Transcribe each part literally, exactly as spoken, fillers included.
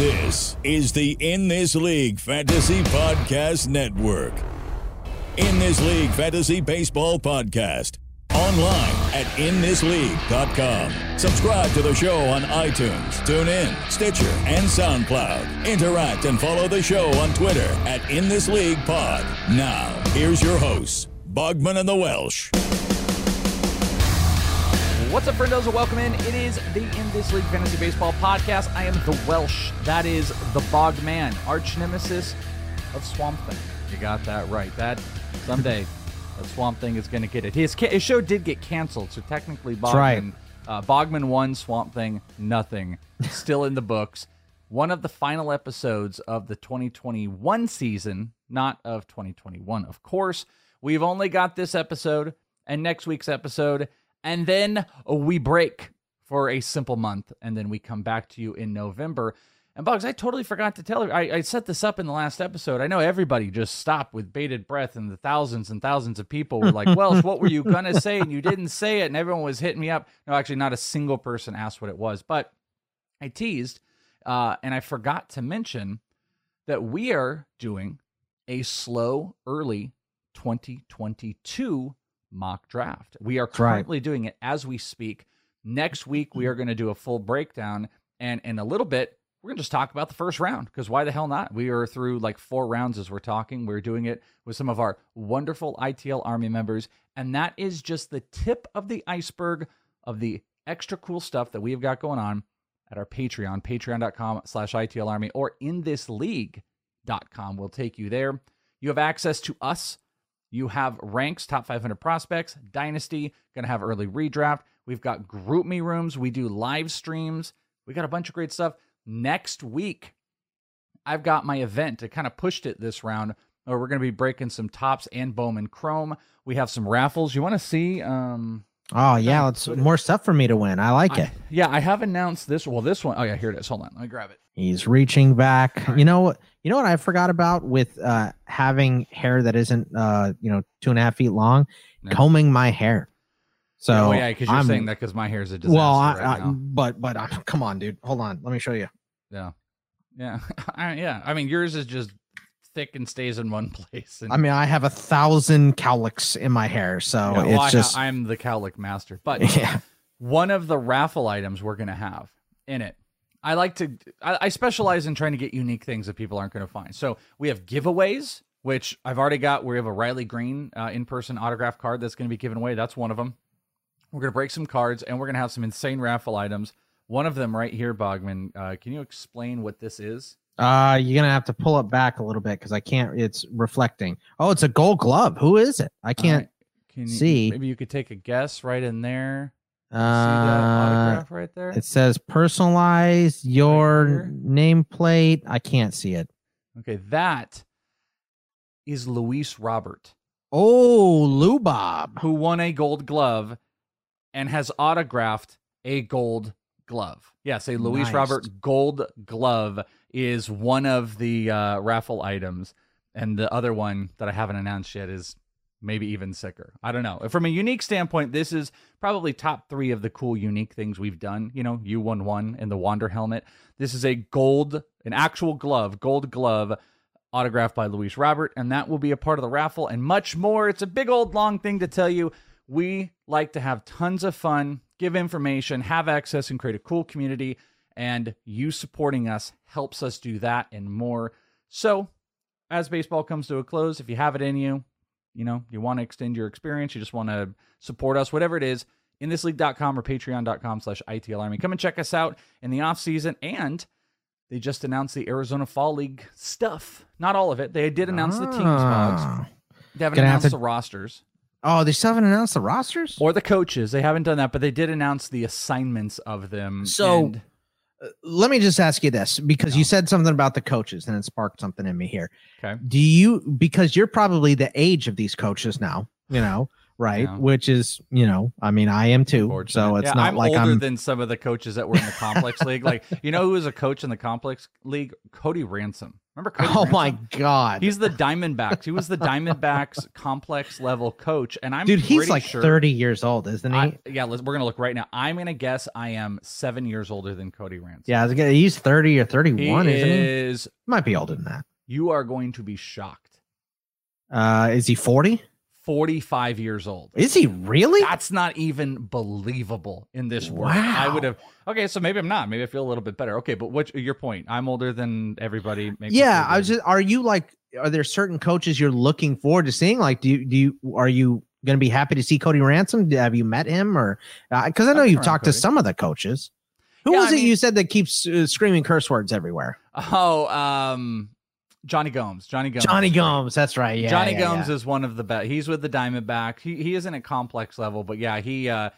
This is the In This League Fantasy Podcast Network. In This League Fantasy Baseball Podcast. Online at in this league dot com. Subscribe to the show on iTunes, TuneIn, Stitcher, and SoundCloud. Interact and follow the show on Twitter at In This League Pod. Now, here's your hosts, Bogman and the Welsh. What's up, friendos, and welcome in. It is the In This League Fantasy Baseball Podcast. I am the Welsh. That is the Bogman, arch nemesis of Swamp Thing. You got that right. That someday that Swamp Thing is going to get it. His, his show did get canceled, so technically Bogman, right. uh, Bogman won, Swamp Thing nothing. Still in the books. One of the final episodes of the twenty twenty-one season, not of twenty twenty-one, of course. We've only got this episode and next week's episode. And then we break for a simple month, and then we come back to you in November. And, Bugs, I totally forgot to tell you. I, I set this up in the last episode. I know everybody just stopped with bated breath, and the thousands and thousands of people were like, Welsh, what were you going to say? And you didn't say it, and everyone was hitting me up. No, actually, not a single person asked what it was. But I teased, uh, and I forgot to mention that we are doing a slow, early twenty twenty-two mock draft. We are currently right. doing it as we speak. Next week, we are going to do a full breakdown, and in a little bit, we're going to just talk about the first round, because why the hell not? We are through like four rounds as we're talking. We're doing it with some of our wonderful I T L Army members, and that is just the tip of the iceberg of the extra cool stuff that we've got going on at our Patreon, patreon.com slash ITL Army, or in this league dot com. We'll take you there. You have access to us. You have ranks, top five hundred prospects, Dynasty, going to have early redraft. We've got group me rooms. We do live streams. We got a bunch of great stuff. Next week, I've got my event. I kind of pushed it this round, where we're going to be breaking some Topps and Bowman Chrome. We have some raffles. You want to see? Um, oh, yeah. Let's more stuff for me to win. I like I, it. Yeah, I have announced this. Well, this one. Oh, yeah, here it is. Hold on. Let me grab it. He's reaching back. Right. You know what? You know what I forgot about with uh, having hair that isn't, uh, you know, two and a half feet long, no. combing my hair. So oh yeah, because you're I'm, saying that because my hair is a disaster. Well, I, right I, now. but but uh, come on, dude. Hold on. Let me show you. Yeah, yeah, I, yeah. I mean, yours is just thick and stays in one place. And, I mean, I have a thousand cowlicks in my hair, so yeah, well, it's I, just I'm the cowlick master. But yeah. one of the raffle items we're gonna have in it. I like to, I, I specialize in trying to get unique things that people aren't going to find. So we have giveaways, which I've already got. We have a Riley Green uh, in-person autograph card that's going to be given away. That's one of them. We're going to break some cards, and we're going to have some insane raffle items. One of them right here, Bogman. Uh, can you explain what this is? Uh, you're going to have to pull it back a little bit because I can't, it's reflecting. Oh, it's a Gold Glove. Who is it? I can't right. Can you, see. Maybe you could take a guess right in there. Uh, see that autograph right there? It says personalize your right nameplate. I can't see it. Okay, that is Luis Robert. Oh, Lou Bob. Who won a Gold Glove and has autographed a Gold Glove. Yes, a Luis Nice. Robert Gold Glove is one of the uh, raffle items, and the other one that I haven't announced yet is maybe even sicker. I don't know. From a unique standpoint, this is probably top three of the cool, unique things we've done. You know, U eleven and the Wander helmet. This is a gold, an actual glove, gold glove, autographed by Luis Robert, and that will be a part of the raffle and much more. It's a big old long thing to tell you. We like to have tons of fun, give information, have access, and create a cool community, and you supporting us helps us do that and more. So, as baseball comes to a close, if you have it in you, you know, you want to extend your experience, you just want to support us, whatever it is, in this league dot com or patreon.com slash ITL Army. Come and check us out in the off season. And they just announced the Arizona Fall League stuff. Not all of it. They did announce ah. the teams, Bugs. They haven't Gonna announced have to... the rosters. Oh, they still haven't announced the rosters? Or the coaches. They haven't done that, but they did announce the assignments of them. So and... uh, let me just ask you this, because no. you said something about the coaches and it sparked something in me here. Okay. Do you, because you're probably the age of these coaches now, you know, right? Yeah. Which is, you know, I mean, I am too. So it's yeah, not I'm like older I'm than some of the coaches that were in the complex league. Like, you know who was a coach in the complex league? Cody Ransom. Remember Cody Oh Ransom? my God. He's the Diamondbacks. He was the Diamondbacks complex level coach. And I'm Dude, he's pretty like sure, thirty years old, isn't he? I, yeah, let's, we're going to look right now. I'm going to guess I am seven years older than Cody Ransom. yeah, I was gonna, he's thirty or He thirty-one, isn't he? is, Might be older than that. you are going to be shocked. Uh, is he forty? forty-five years old. Is he really? That's not even believable in this world. Wow. I would have. Okay, so maybe I'm not. Maybe I feel a little bit better. Okay, but what's your point? I'm older than everybody. Makes me Yeah, feel I was good. just. Are you like? Are there certain coaches you're looking forward to seeing? Like, do you do you are you going to be happy to see Cody Ransom? Have you met him or? Because I know I've been you've around talked to Cody. some of the coaches. Who Yeah, was I it mean- you said that keeps uh, screaming curse words everywhere? Oh, um, Johnny Gomes. Johnny Gomes. Johnny is great. Gomes. That's right. Yeah, Johnny yeah, Gomes yeah. is one of the best. He's with the Diamondbacks. He he isn't at complex level, but yeah, he. Uh,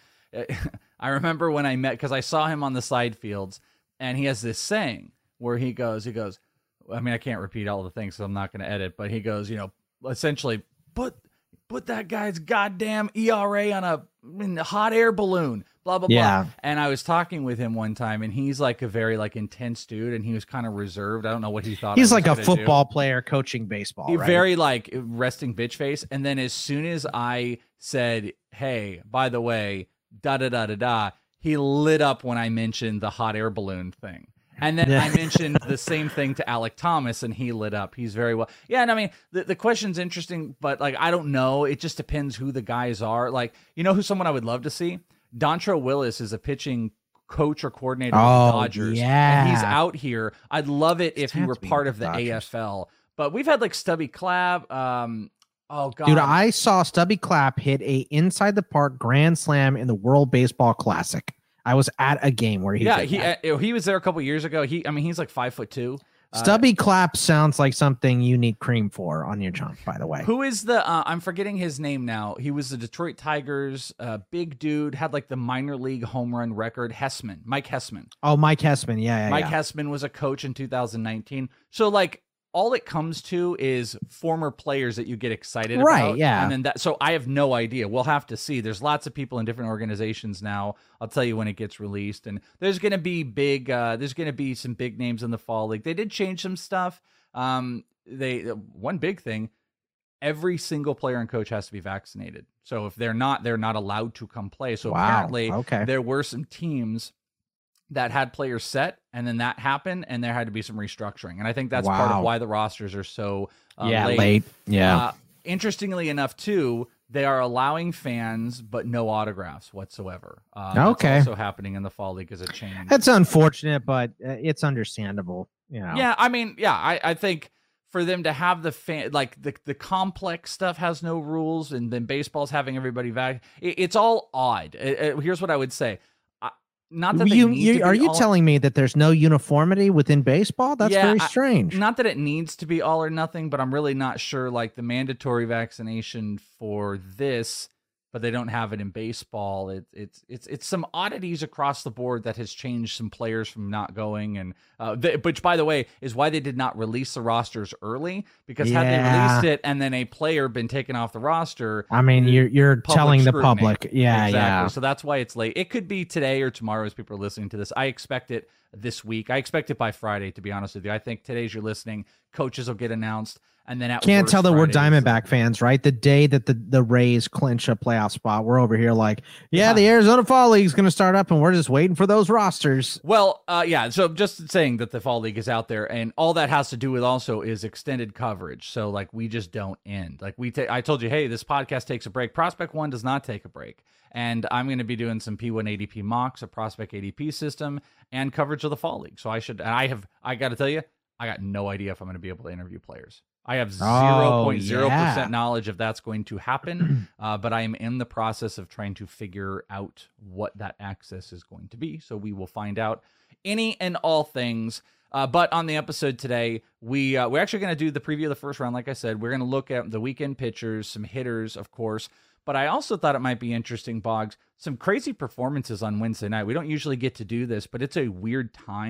I remember when I met because I saw him on the side fields, and he has this saying where he goes, he goes. I mean, I can't repeat all the things, so I'm not going to edit. But he goes, you know, essentially put put that guy's goddamn E R A on a, in a hot air balloon. Blah blah Yeah. blah. And I was talking with him one time, and he's like a very like intense dude, and he was kind of reserved. I don't know what he thought. He's I like was a gonna do. football player coaching baseball. He Right? very like resting bitch face. And then as soon as I said, "Hey, by the way, da da da da da," he lit up when I mentioned the hot air balloon thing. And then I mentioned the same thing to Alec Thomas, and he lit up. He's very well. Yeah, and I mean the the question's interesting, but like I don't know. It just depends who the guys are. Like you know who someone I would love to see. Dontrell Willis is a pitching coach or coordinator Oh, with the Dodgers. And he's yeah. out here. I'd love it if he Had were to be part with of the the Dodgers. A F L. But we've had like Stubby Clapp. Um, oh god, Dude, I saw Stubby Clapp hit a inside the park grand slam in the World Baseball Classic. I was at a game where he yeah, did he that. uh, he was there a couple years ago. He, I mean, he's like five foot two. Uh, Stubby Clapp sounds like something you need cream for on your junk, by the way. Who is the? Uh, I'm forgetting his name now. He was the Detroit Tigers, uh, big dude, had like the minor league home run record. Hessman, Mike Hessman. Oh, Mike Hessman. Yeah, yeah, Mike yeah. Hessman was a coach in two thousand nineteen. So like all it comes to is former players that you get excited Right, about. yeah. And then that, so I have no idea. We'll have to see. There's lots of people in different organizations now. I'll tell you when it gets released. And there's going to be big, uh, there's going to be some big names in the fall league. They did change some stuff. Um, they, one big thing, every single player and coach has to be vaccinated. So if they're not, they're not allowed to come play. So Wow, apparently okay. there were some teams that had players set, and then that happened, and there had to be some restructuring. And I think that's part Wow. of why the rosters are so uh, yeah, late. late. Yeah. Uh, interestingly enough, too, they are allowing fans, but no autographs whatsoever. Uh, that's Okay. also happening in the fall league as a change. That's unfortunate, but uh, it's understandable. You know. Yeah, I mean, yeah, I, I think for them to have the fan, like the the complex stuff has no rules, and then baseball's having everybody back. It, it's all odd. Uh, uh, here's what I would say. I, not that they You, need you, to are be you all- telling me that there's no uniformity within baseball? That's Yeah, very I- strange. Not that it needs to be all or nothing, but I'm really not sure. Like the mandatory vaccination for this, but they don't have it in baseball. It, it's it's it's some oddities across the board that has changed some players from not going, and uh, they, which by the way is why they did not release the rosters early, because had they Yeah. released it and then a player been taken off the roster, I mean, you're you're public telling the scrutiny. public. Yeah, exactly. yeah. So that's why it's late. It could be today or tomorrow as people are listening to this. I expect it this week. I expect it by Friday, to be honest with you. I think today's you're listening, coaches will get announced, and then at Can't worst, tell that we're Friday is- Diamondback fans, right? The day that the, the Rays clinch a playoff spot, we're over here like, yeah, Yeah. the Arizona Fall League's going to start up, and we're just waiting for those rosters. Well, uh, yeah. So just saying that the fall league is out there, and all that has to do with also is extended coverage. So like we just don't end. Like we, ta- I told you, hey, this podcast takes a break. Prospect One does not take a break, and I'm going to be doing some P one A D P mocks, a prospect A D P system, and coverage of the fall league. So I should. And I have. I got to tell you, I got no idea if I'm going to be able to interview players. I have zero point zero yeah. percent knowledge if that's going to happen, uh, but I am in the process of trying to figure out what that access is going to be. So we will find out any and all things. Uh, but on the episode today, we, uh, we're actually going to do the preview of the first round. Like I said, we're going to look at the weekend pitchers, some hitters, of course. But I also thought it might be interesting, Boggs, some crazy performances on Wednesday night. We don't usually get to do this, but it's a weird time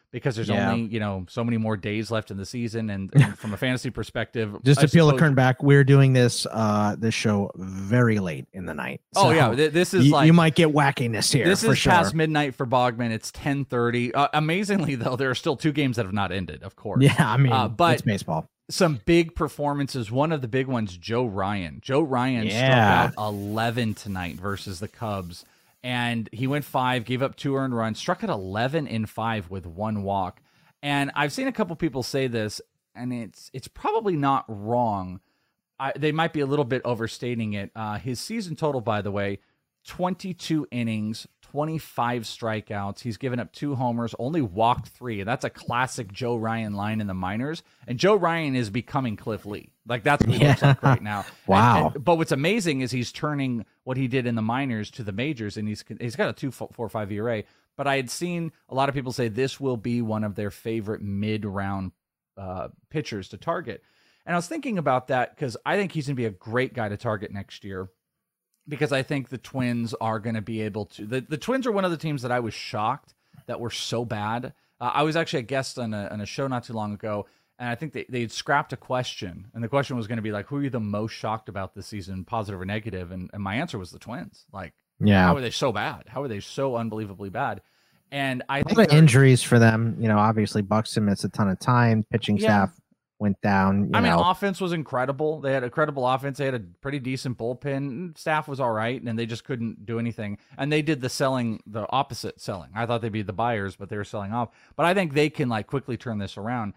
because there's Yeah. only, you know, so many more days left in the season. And, and from a fantasy perspective, Just I to peel the suppose- curtain back, we're doing this uh this show very late in the night. Oh, yeah. So th- This is you, like, you might get wackiness here. this for is sure. past midnight for Bogman. It's ten thirty. Uh, amazingly, though, there are still two games that have not ended, of course. Yeah, I mean, Uh, but- it's baseball. Some big performances. One of the big ones, Joe Ryan. Joe Ryan Yeah. struck out eleven tonight versus the Cubs. And he went five, gave up two earned runs, struck at eleven in five with one walk. And I've seen a couple people say this, and it's it's probably not wrong. I, they might be a little bit overstating it. Uh, his season total, by the way, twenty-two innings, twenty-five strikeouts. He's given up two homers, only walked three. And that's a classic Joe Ryan line in the minors. And Joe Ryan is becoming Cliff Lee. Like, that's what he looks Yeah. like right now. Wow. And- and- but what's amazing is he's turning what he did in the minors to the majors, and he's he's got a two four five E R A. But I had seen a lot of people say this will be one of their favorite mid-round uh, pitchers to target. And I was thinking about that because I think he's going to be a great guy to target next year, because I think the Twins are going to be able to. The, the Twins are one of the teams that I was shocked that were so bad. Uh, I was actually a guest on a, on a show not too long ago, and I think they, they had scrapped a question. And the question was going to be like, who are you the most shocked about this season, positive or negative? And, and my answer was the Twins. Like, Yeah. how are they so bad? How are they so unbelievably bad? And I A think lot of they're- injuries for them. You know, obviously Buxton missed a ton of time. Pitching Yeah. staff went down. You I mean, know. offense was incredible. They had a credible offense. They had a pretty decent bullpen. Staff was all right, and they just couldn't do anything. And they did the selling, the opposite selling. I thought they'd be the buyers, but they were selling off. But I think they can like quickly turn this around.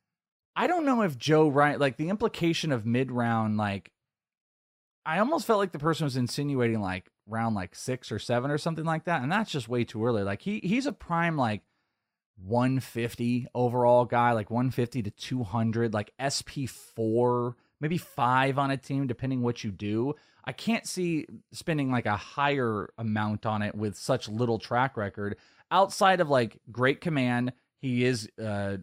I don't know if Joe Ryan, like the implication of mid round, like I almost felt like the person was insinuating like round like six or seven or something like that, and that's just way too early. Like he he's a prime like one fifty overall guy, like one fifty to two hundred, like S P four, maybe five on a team, depending what you do. I can't see spending like a higher amount on it with such little track record outside of like great command. He is, uh,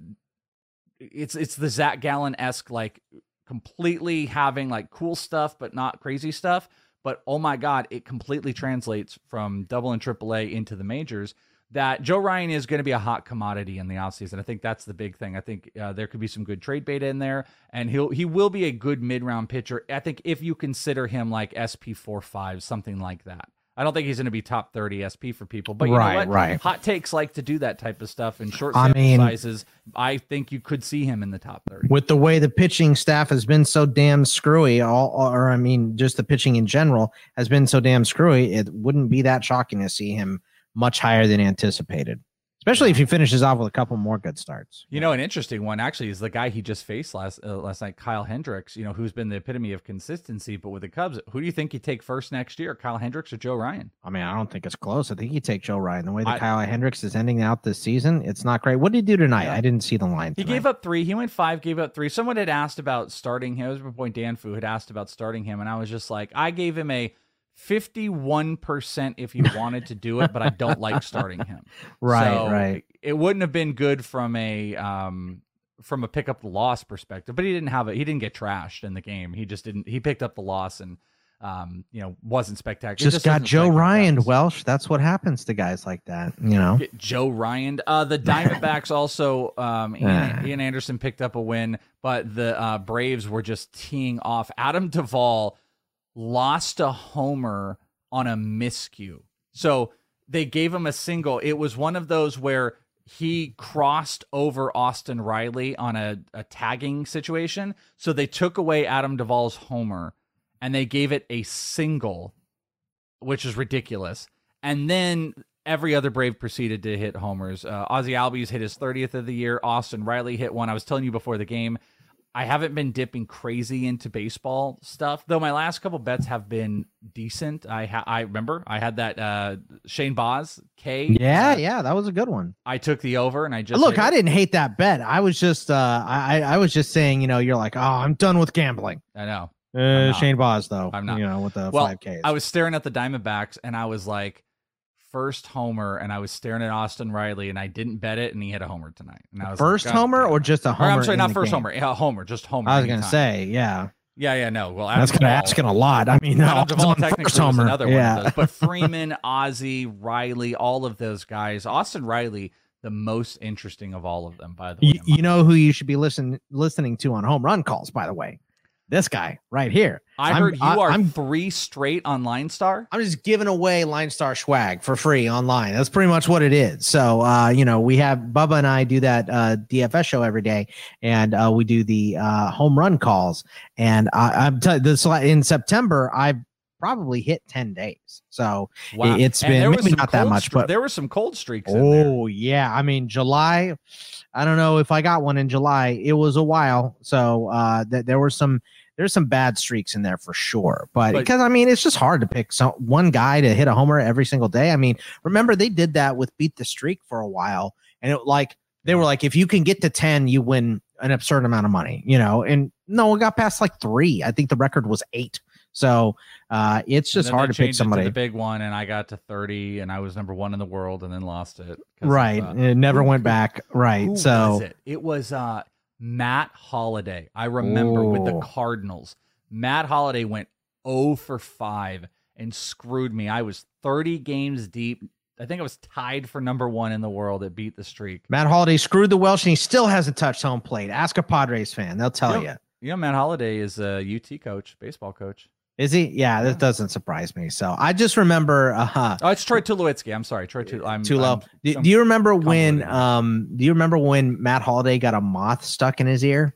it's, it's the Zach Gallen-esque, like completely having like cool stuff, but not crazy stuff. But oh my God, it completely translates from double and triple A into the majors. That Joe Ryan is going to be a hot commodity in the offseason. I think that's the big thing. I think uh, there could be some good trade beta in there, and he'll he will be a good mid-round pitcher. I think if you consider him like S P four five, something like that. I don't think he's going to be top thirty S P for people, but you Right, know what? right. Hot takes like to do that type of stuff in short I sample mean- sizes. I think you could see him in the top thirty. With the way the pitching staff has been so damn screwy, all, or I mean, just the pitching in general has been so damn screwy, it wouldn't be that shocking to see him much higher than anticipated. Especially if he finishes off with a couple more good starts. You know, an interesting one actually is the guy he just faced last uh, last night, Kyle Hendricks. You know, who's been the epitome of consistency. But with the Cubs, who do you think you take first next year, Kyle Hendricks or Joe Ryan? I mean, I don't think it's close. I think you take Joe Ryan. The way that I- Kyle Hendricks is ending out this season, it's not great. What did he do tonight? Yeah. I didn't see the line. He tonight. gave up three. He went five, gave up three. Someone had asked about starting him. It was my point. Dan Fu had asked about starting him, and I was just like, I gave him a fifty-one percent if he wanted to do it, but I don't like starting him. Right, So right. It wouldn't have been good from a um from a pick up the loss perspective, but he didn't have it. He didn't get trashed in the game. He just didn't. He picked up the loss and um you know wasn't spectacular. It Just got doesn't Joe affect the Ryan, Cubs. Welsh. That's what happens to guys like that, you know? Get Joe Ryan. Uh, the Diamondbacks also, um, Ian, Ah. Ian Anderson picked up a win, but the uh, Braves were just teeing off. Adam Duvall lost a homer on a miscue. So they gave him a single. It was one of those where he crossed over Austin Riley on a, a tagging situation. So they took away Adam Duvall's homer and they gave it a single, which is ridiculous. And then every other Brave proceeded to hit homers. Uh, Ozzie Albies hit his thirtieth of the year. Austin Riley hit one. I was telling you before the game, I haven't been dipping crazy into baseball stuff, though my last couple bets have been decent. I ha- I remember I had that uh, Shane Boz K. Yeah, Uh, yeah, that was a good one. I took the over and I just Look, hit I it. didn't hate that bet. I was just, uh, I, I was just saying, you know, you're like, oh, I'm done with gambling. I know. Uh, not. Shane Boz, though, I'm not. you know, with the Well, five Ks. I was staring at the Diamondbacks and I was like, first homer, and I was staring at Austin Riley and I didn't bet it, and he hit a homer tonight. And I was First like, God homer damn or it. just a Or, homer? I'm sorry, in not the first game? homer. Yeah, homer, just homer. I was gonna anytime. say, yeah. Yeah, yeah, no. Well, Adam That's kind of Duvall- asking a lot. I mean, Adam no, Duvall on technically first was homer. another one yeah. of those. But Freeman, Ozzie, Riley, all of those guys. Austin Riley, the most interesting of all of them, by the way. You, you know who you should be listen, listening to on home run calls, by the way? This guy right here. I I'm, heard you I, are I'm, three straight on Line Star. I'm just giving away Line Star swag for free online. That's pretty much what it is. So, uh, you know, we have Bubba and I do that uh, D F S show every day, and uh, we do the uh, home run calls. And I, I'm t- this in September, I've probably hit ten days. So wow. it's and been maybe not that much, stre- but there were some cold streaks. in there. Oh yeah. I mean, July, I don't know if I got one in July. It was a while. So uh, th- there were some, there's some bad streaks in there for sure. But because I mean, it's just hard to pick some one guy to hit a homer every single day. I mean, remember they did that with Beat the Streak for a while, and it like they were like, if you can get to ten, you win an absurd amount of money, you know. And no, it got past like three. I think the record was eight. So uh, it's just hard to pick somebody. It to the big one, and I got to thirty, and I was number one in the world, and then lost it. Right, of, uh, it never who, went back. Right, who so was it? It was uh, Matt Holliday. I remember with the Oh. Cardinals. Matt Holliday went oh for five and screwed me. I was thirty games deep. I think I was tied for number one in the world. It beat the streak. Matt Holliday screwed the Welsh, and he still hasn't touched home plate. Ask a Padres fan; they'll tell Yep. you. You know, Matt Holliday is a U T coach, baseball coach. Is he? Yeah, that doesn't surprise me. So I just remember. Uh, Oh, it's Troy Tulowitzki. I'm sorry, Troy Tulowitzki. I'm too low. I'm- Do, I'm do you remember when? convoluted. Um, do you remember when Matt Holliday got a moth stuck in his ear?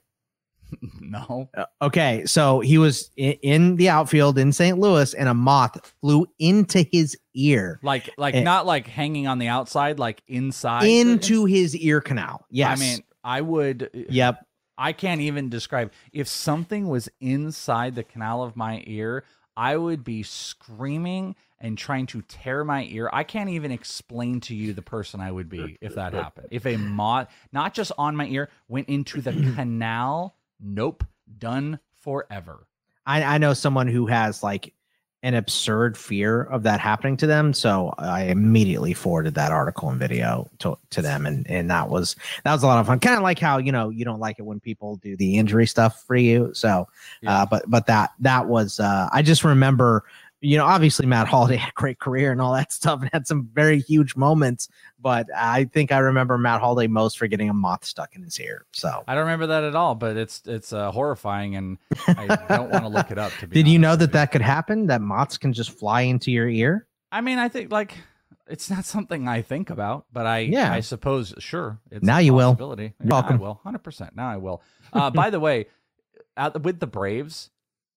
No. Uh, okay, so he was in, in the outfield in Saint Louis, and a moth flew into his ear, Like, like Eh. not like hanging on the outside, like inside. into his ear canal. Yes, I mean, I would. yep. I can't even describe. If something was inside the canal of my ear, I would be screaming and trying to tear my ear. I can't even explain to you the person I would be if that happened. If a moth, not just on my ear, went into the canal, nope, done forever. I, I know someone who has like an absurd fear of that happening to them. So I immediately forwarded that article and video to, to them. And, and that was, that was a lot of fun. Kind of like how, you know, you don't like it when people do the injury stuff for you. So, Yeah. uh, but, but that, that was, uh, I just remember, you know, obviously Matt Holliday had a great career and all that stuff and had some very huge moments, but I think I remember Matt Holliday most for getting a moth stuck in his ear. So I don't remember that at all, but it's it's uh, horrifying, and I don't want to look it up. To be did you honest know with that that could happen? That moths can just fly into your ear? I mean, I think like it's not something I think about, but I Yeah. I suppose sure. It's Now a you will. possibility. You're Yeah, welcome. I will, one hundred percent. Now I will. Uh, by the way, at, with the Braves,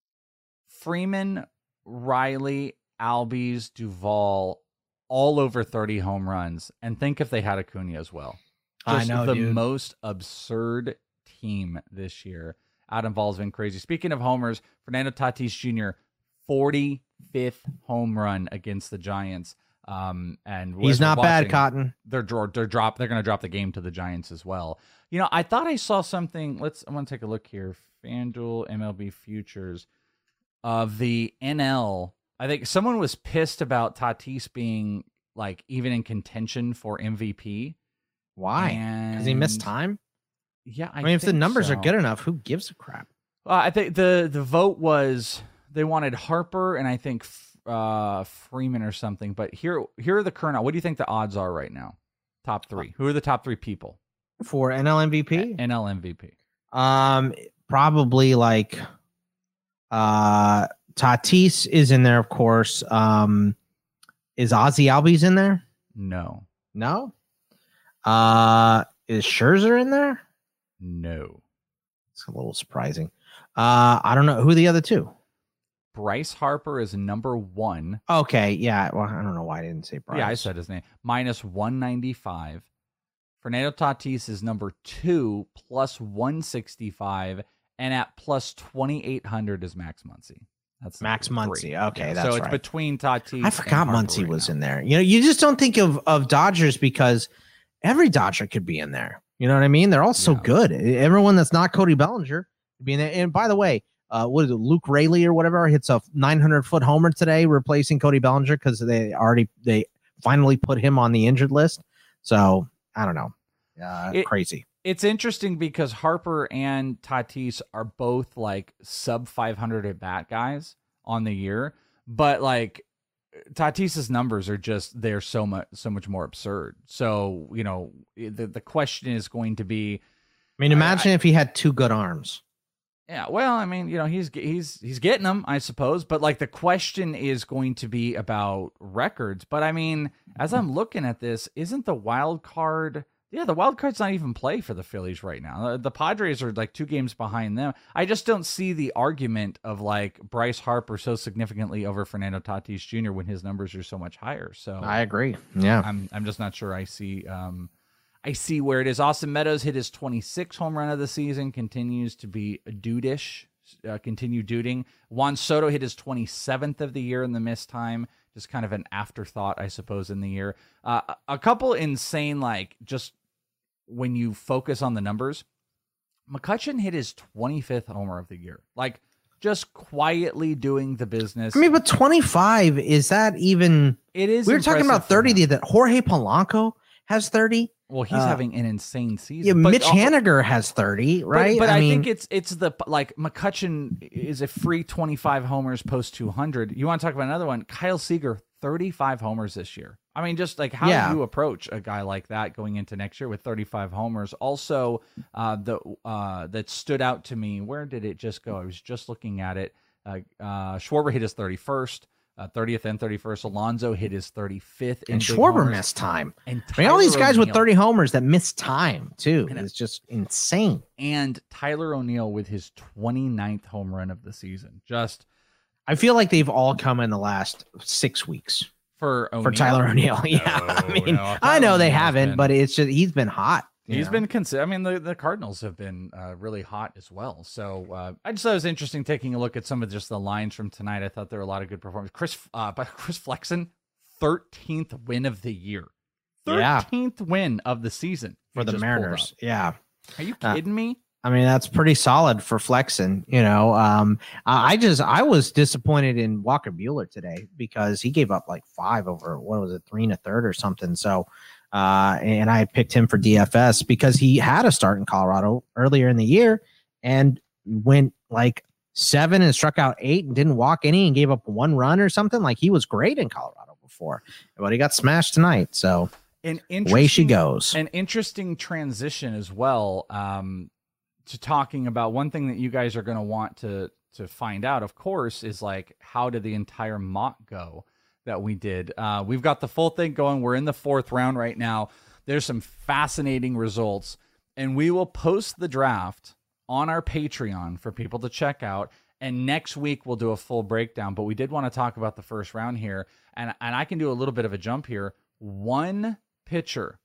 Freeman, Riley, Albies, Duvall, all over thirty home runs, and think if they had Acuna as well. I Just know, the dude. most absurd team this year. Adam Ball's been crazy. Speaking of homers, Fernando Tatis Junior forty-fifth home run against the Giants. Um, and He's as we're not bad, watching, Cotton. They're dro- they're drop. They're going to drop the game to the Giants as well. You know, I thought I saw something. Let's. I want to take a look here. FanDuel M L B futures of the N L. I think someone was pissed about Tatis being like even in contention for M V P. Why? Because he missed And- time? Yeah, I, I mean, if the think numbers so. are good enough, who gives a crap? Uh, I think the the vote was they wanted Harper and I think uh, Freeman or something. But here here are the current. What do you think the odds are right now? Top three. Who are the top three people? For N L M V P? N L M V P. Um, probably like uh Tatis is in there, of course. Um, is Ozzy Albies in there? No, No. Uh, is Scherzer in there? no. It's a little surprising. Uh, I don't know who are the other two. Bryce Harper is number one. Okay, yeah. Well, I don't know why I didn't say Bryce. Yeah, I said his name. Minus one ninety-five. Fernando Tatis is number two, plus one sixty-five. And at plus twenty-eight hundred is Max Muncy. That's Max number Muncy. three. Okay, Yeah, that's so it's right. between Tatis. I forgot and Harper Muncy right was now. in there. You know, you just don't think of of Dodgers because every Dodger could be in there. You know what I mean? They're all so Yeah. good. Everyone that's not Cody Bellinger could be in there. And by the way, uh, what is it? Luke Rayleigh or whatever hits a nine hundred foot homer today, replacing Cody Bellinger because they already they finally put him on the injured list. So I don't know. Uh, It- crazy. It's interesting because Harper and Tatis are both like sub five hundred at bat guys on the year, but like Tatis's numbers are just they're so much so much more absurd. So you know the the question is going to be. I mean, imagine I, if he had two good arms. Yeah, well, I mean, you know, he's he's he's getting them, I suppose. But like the question is going to be about records. But I mean, as I'm looking at this, isn't the wild card? Yeah, the wild card's not even play for the Phillies right now. The Padres are like two games behind them. I just don't see the argument of like Bryce Harper so significantly over Fernando Tatis Junior when his numbers are so much higher. So I agree. Yeah, I'm I'm just not sure I see um I see where it is. Austin Meadows hit his twenty-sixth home run of the season, continues to be a dude-ish, uh, continue duding. Juan Soto hit his twenty-seventh of the year in the missed time. Just kind of an afterthought, I suppose, in the year. Uh, a couple insane, like, just when you focus on the numbers, McCutchen hit his twenty-fifth homer of the year. Like, just quietly doing the business. I mean, but twenty-five, is that even... It is. We were talking about thirty, the that Jorge Polanco has thirty. Well, he's uh, having an insane season. Yeah, but Mitch also, Haniger has thirty, right? But, but I, I mean, think it's it's the like McCutchen is a free twenty-five homers post two hundred. You want to talk about another one? Kyle Seager, thirty-five homers this year. I mean, just like how yeah. do you approach a guy like that going into next year with thirty-five homers? Also, uh, the uh, that stood out to me. Where did it just go? I was just looking at it. Uh, uh, Schwarber hit his thirty-first. Uh, thirtieth and thirty-first. Alonso hit his thirty-fifth. And Schwarber missed time. And I mean, all these guys O'Neill, with thirty homers that miss time, too. And It's just insane. And Tyler O'Neill with his twenty-ninth home run of the season. Just, I feel like they've all come in the last six weeks. For O'Neill. For Tyler O'Neill. Yeah. No, I mean, no, I know they O'Neill's haven't, been, but it's just, he's been hot. He's know? been considered. I mean, the, the Cardinals have been uh, really hot as well. So uh, I just thought it was interesting taking a look at some of just the lines from tonight. I thought there were a lot of good performances. Chris, uh, but Chris Flexen, thirteenth win of the year, thirteenth yeah. win of the season for the Mariners. Yeah, are you kidding uh, me? I mean, that's pretty solid for Flexen. You know, um, I just I was disappointed in Walker Buehler today because he gave up like five over what was it, three and a third or something. So. Uh, and I picked him for D F S because he had a start in Colorado earlier in the year and went like seven and struck out eight and didn't walk any and gave up one run or something. Like he was great in Colorado before, but he got smashed tonight. So an away she goes. An interesting transition as well um, to talking about one thing that you guys are going to want to to find out, of course, is like how did the entire mock go that we did. Uh, we've got the full thing going. We're in the fourth round right now. There's some fascinating results, and we will post the draft on our Patreon for people to check out. And next week we'll do a full breakdown, but we did want to talk about the first round here. And, and I can do a little bit of a jump here. One pitcher,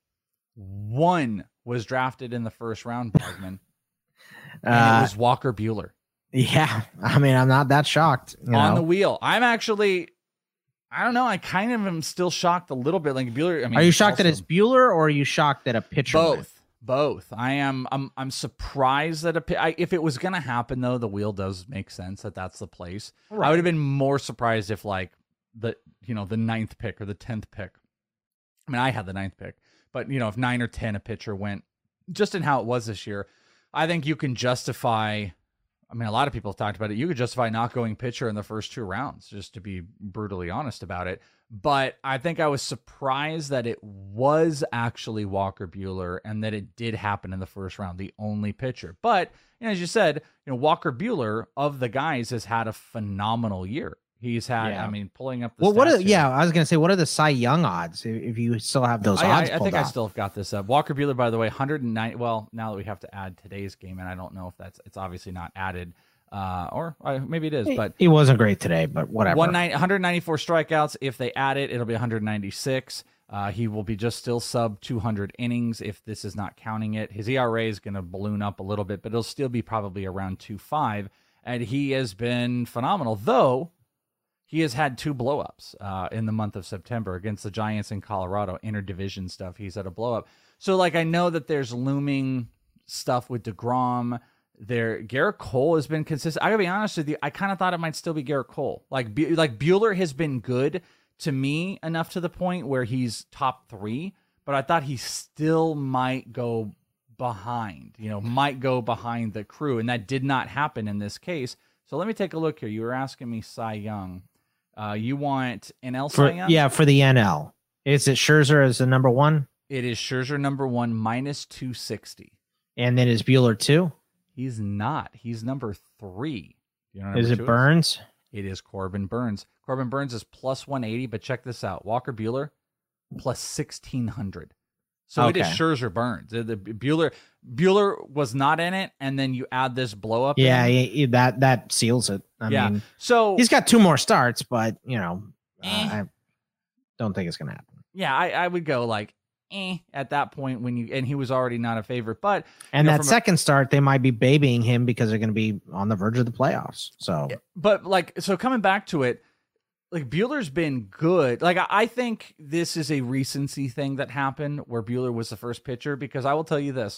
one was drafted in the first round, Bagman, and uh, it was Walker Buehler. Yeah. I mean, I'm not that shocked. You on know? the wheel. I'm actually, I don't know. I kind of am still shocked a little bit. Like Buehler. I mean, are you shocked also, that it's Buehler, or are you shocked that a pitcher? Both, went? both. I am. I'm. I'm surprised that a. I, if it was gonna happen, though, the wheel does make sense that that's the place. Right. I would have been more surprised if, like, the you know the ninth pick or the tenth pick. I mean, I had the ninth pick, but you know, if nine or ten a pitcher went, just in how it was this year, I think you can justify. I mean, a lot of people have talked about it. You could justify not going pitcher in the first two rounds, just to be brutally honest about it. But I think I was surprised that it was actually Walker Buehler and that it did happen in the first round, the only pitcher. But you know, as you said, you know, Walker Buehler of the guys has had a phenomenal year. He's had, yeah. I mean, pulling up the well, what? Are, here. Yeah, I was gonna say, what are the Cy Young odds if you still have those I, odds? I, I think out? I still have got this up. Walker Buehler, by the way, one hundred nine. Well, now that we have to add today's game, and I don't know if that's it's obviously not added, uh, or uh, maybe it is. He, but he wasn't great today, but whatever. one hundred ninety-four strikeouts. If they add it, it'll be one hundred ninety-six. Uh, he will be just still sub two hundred innings if this is not counting it. His E R A is going to balloon up a little bit, but it'll still be probably around two point five. And he has been phenomenal, though. He has had two blowups uh, in the month of September against the Giants in Colorado, interdivision stuff. He's had a blowup. So, like, I know that there's looming stuff with DeGrom. There, Garrett Cole has been consistent. I gotta be honest with you. I kind of thought it might still be Garrett Cole. Like, Bu- like Buehler has been good to me enough to the point where he's top three, but I thought he still might go behind. You know, might go behind the crew, and that did not happen in this case. So let me take a look here. You were asking me Cy Young. Uh, you want N L For, Cy Young? yeah, for the N L. Is it Scherzer as the number one? It is Scherzer number one, minus two sixty. And then is Bueller two? He's not. He's number three. You know, is it Burns? Is? It is Corbin Burns. Corbin Burns is plus one eighty, but check this out. Walker Bueller, plus sixteen hundred. So okay. It is Scherzer Burns. The, the Bueller Bueller was not in it, and then you add this blow up. Yeah, he, that that seals it. I yeah. mean, so he's got two more starts, but you know, eh. uh, I don't think it's gonna happen. Yeah, I, I would go like eh at that point when you and he was already not a favorite. But and you know, that second a, start, they might be babying him because they're gonna be on the verge of the playoffs. So, but like, so coming back to it. Like Bueller's been good. Like I think this is a recency thing that happened where Bueller was the first pitcher, because I will tell you this.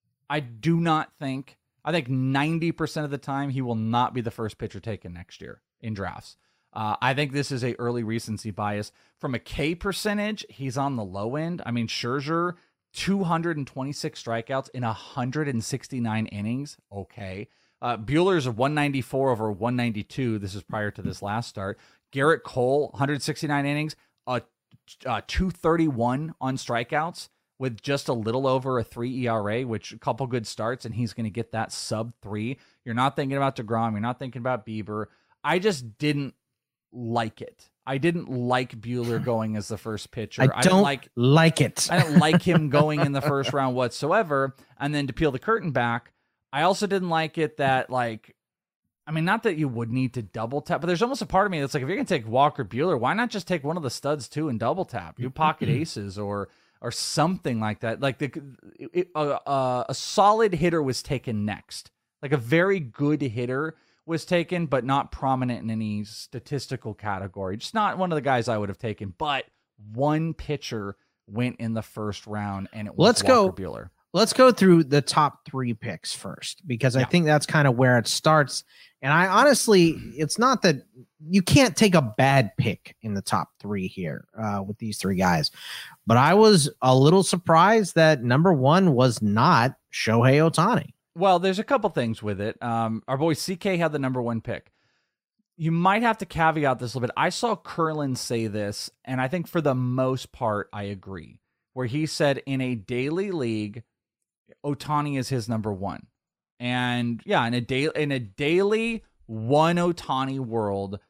I do not think, I think ninety percent of the time he will not be the first pitcher taken next year in drafts. Uh, I think this is a early recency bias. From a K percentage, he's on the low end. I mean, Scherzer, two hundred twenty-six strikeouts in one hundred sixty-nine innings. Okay. Uh, Bueller's a one ninety-four over one ninety-two. This is prior to this last start. Garrett Cole, one hundred sixty-nine innings, uh, uh, two thirty-one on strikeouts with just a little over a three E R A, which a couple good starts, and he's going to get that sub three. You're not thinking about DeGrom. You're not thinking about Bieber. I just didn't like it. I didn't like Bueller going as the first pitcher. I don't I didn't like, like it. I didn't like him going in the first round whatsoever. And then to peel the curtain back, I also didn't like it that, like, I mean, not that you would need to double tap, but there's almost a part of me that's like, if you're going to take Walker Bueller, why not just take one of the studs too and double tap, do pocket aces or or something like that? Like the it, uh, uh, a solid hitter was taken next, like a very good hitter was taken, but not prominent in any statistical category. Just not one of the guys I would have taken. But one pitcher went in the first round, and it was Let's Walker go. Bueller. Let's go through the top three picks first, because I Yeah. think that's kind of where it starts. And I honestly, it's not that you can't take a bad pick in the top three here uh, with these three guys. But I was a little surprised that number one was not Shohei Ohtani. Well, there's a couple things with it. Um, our boy C K had the number one pick. You might have to caveat this a little bit. I saw Curlin say this, and I think for the most part, I agree, where he said in a daily league, Ohtani is his number one. And yeah, in a day in a daily one Ohtani world,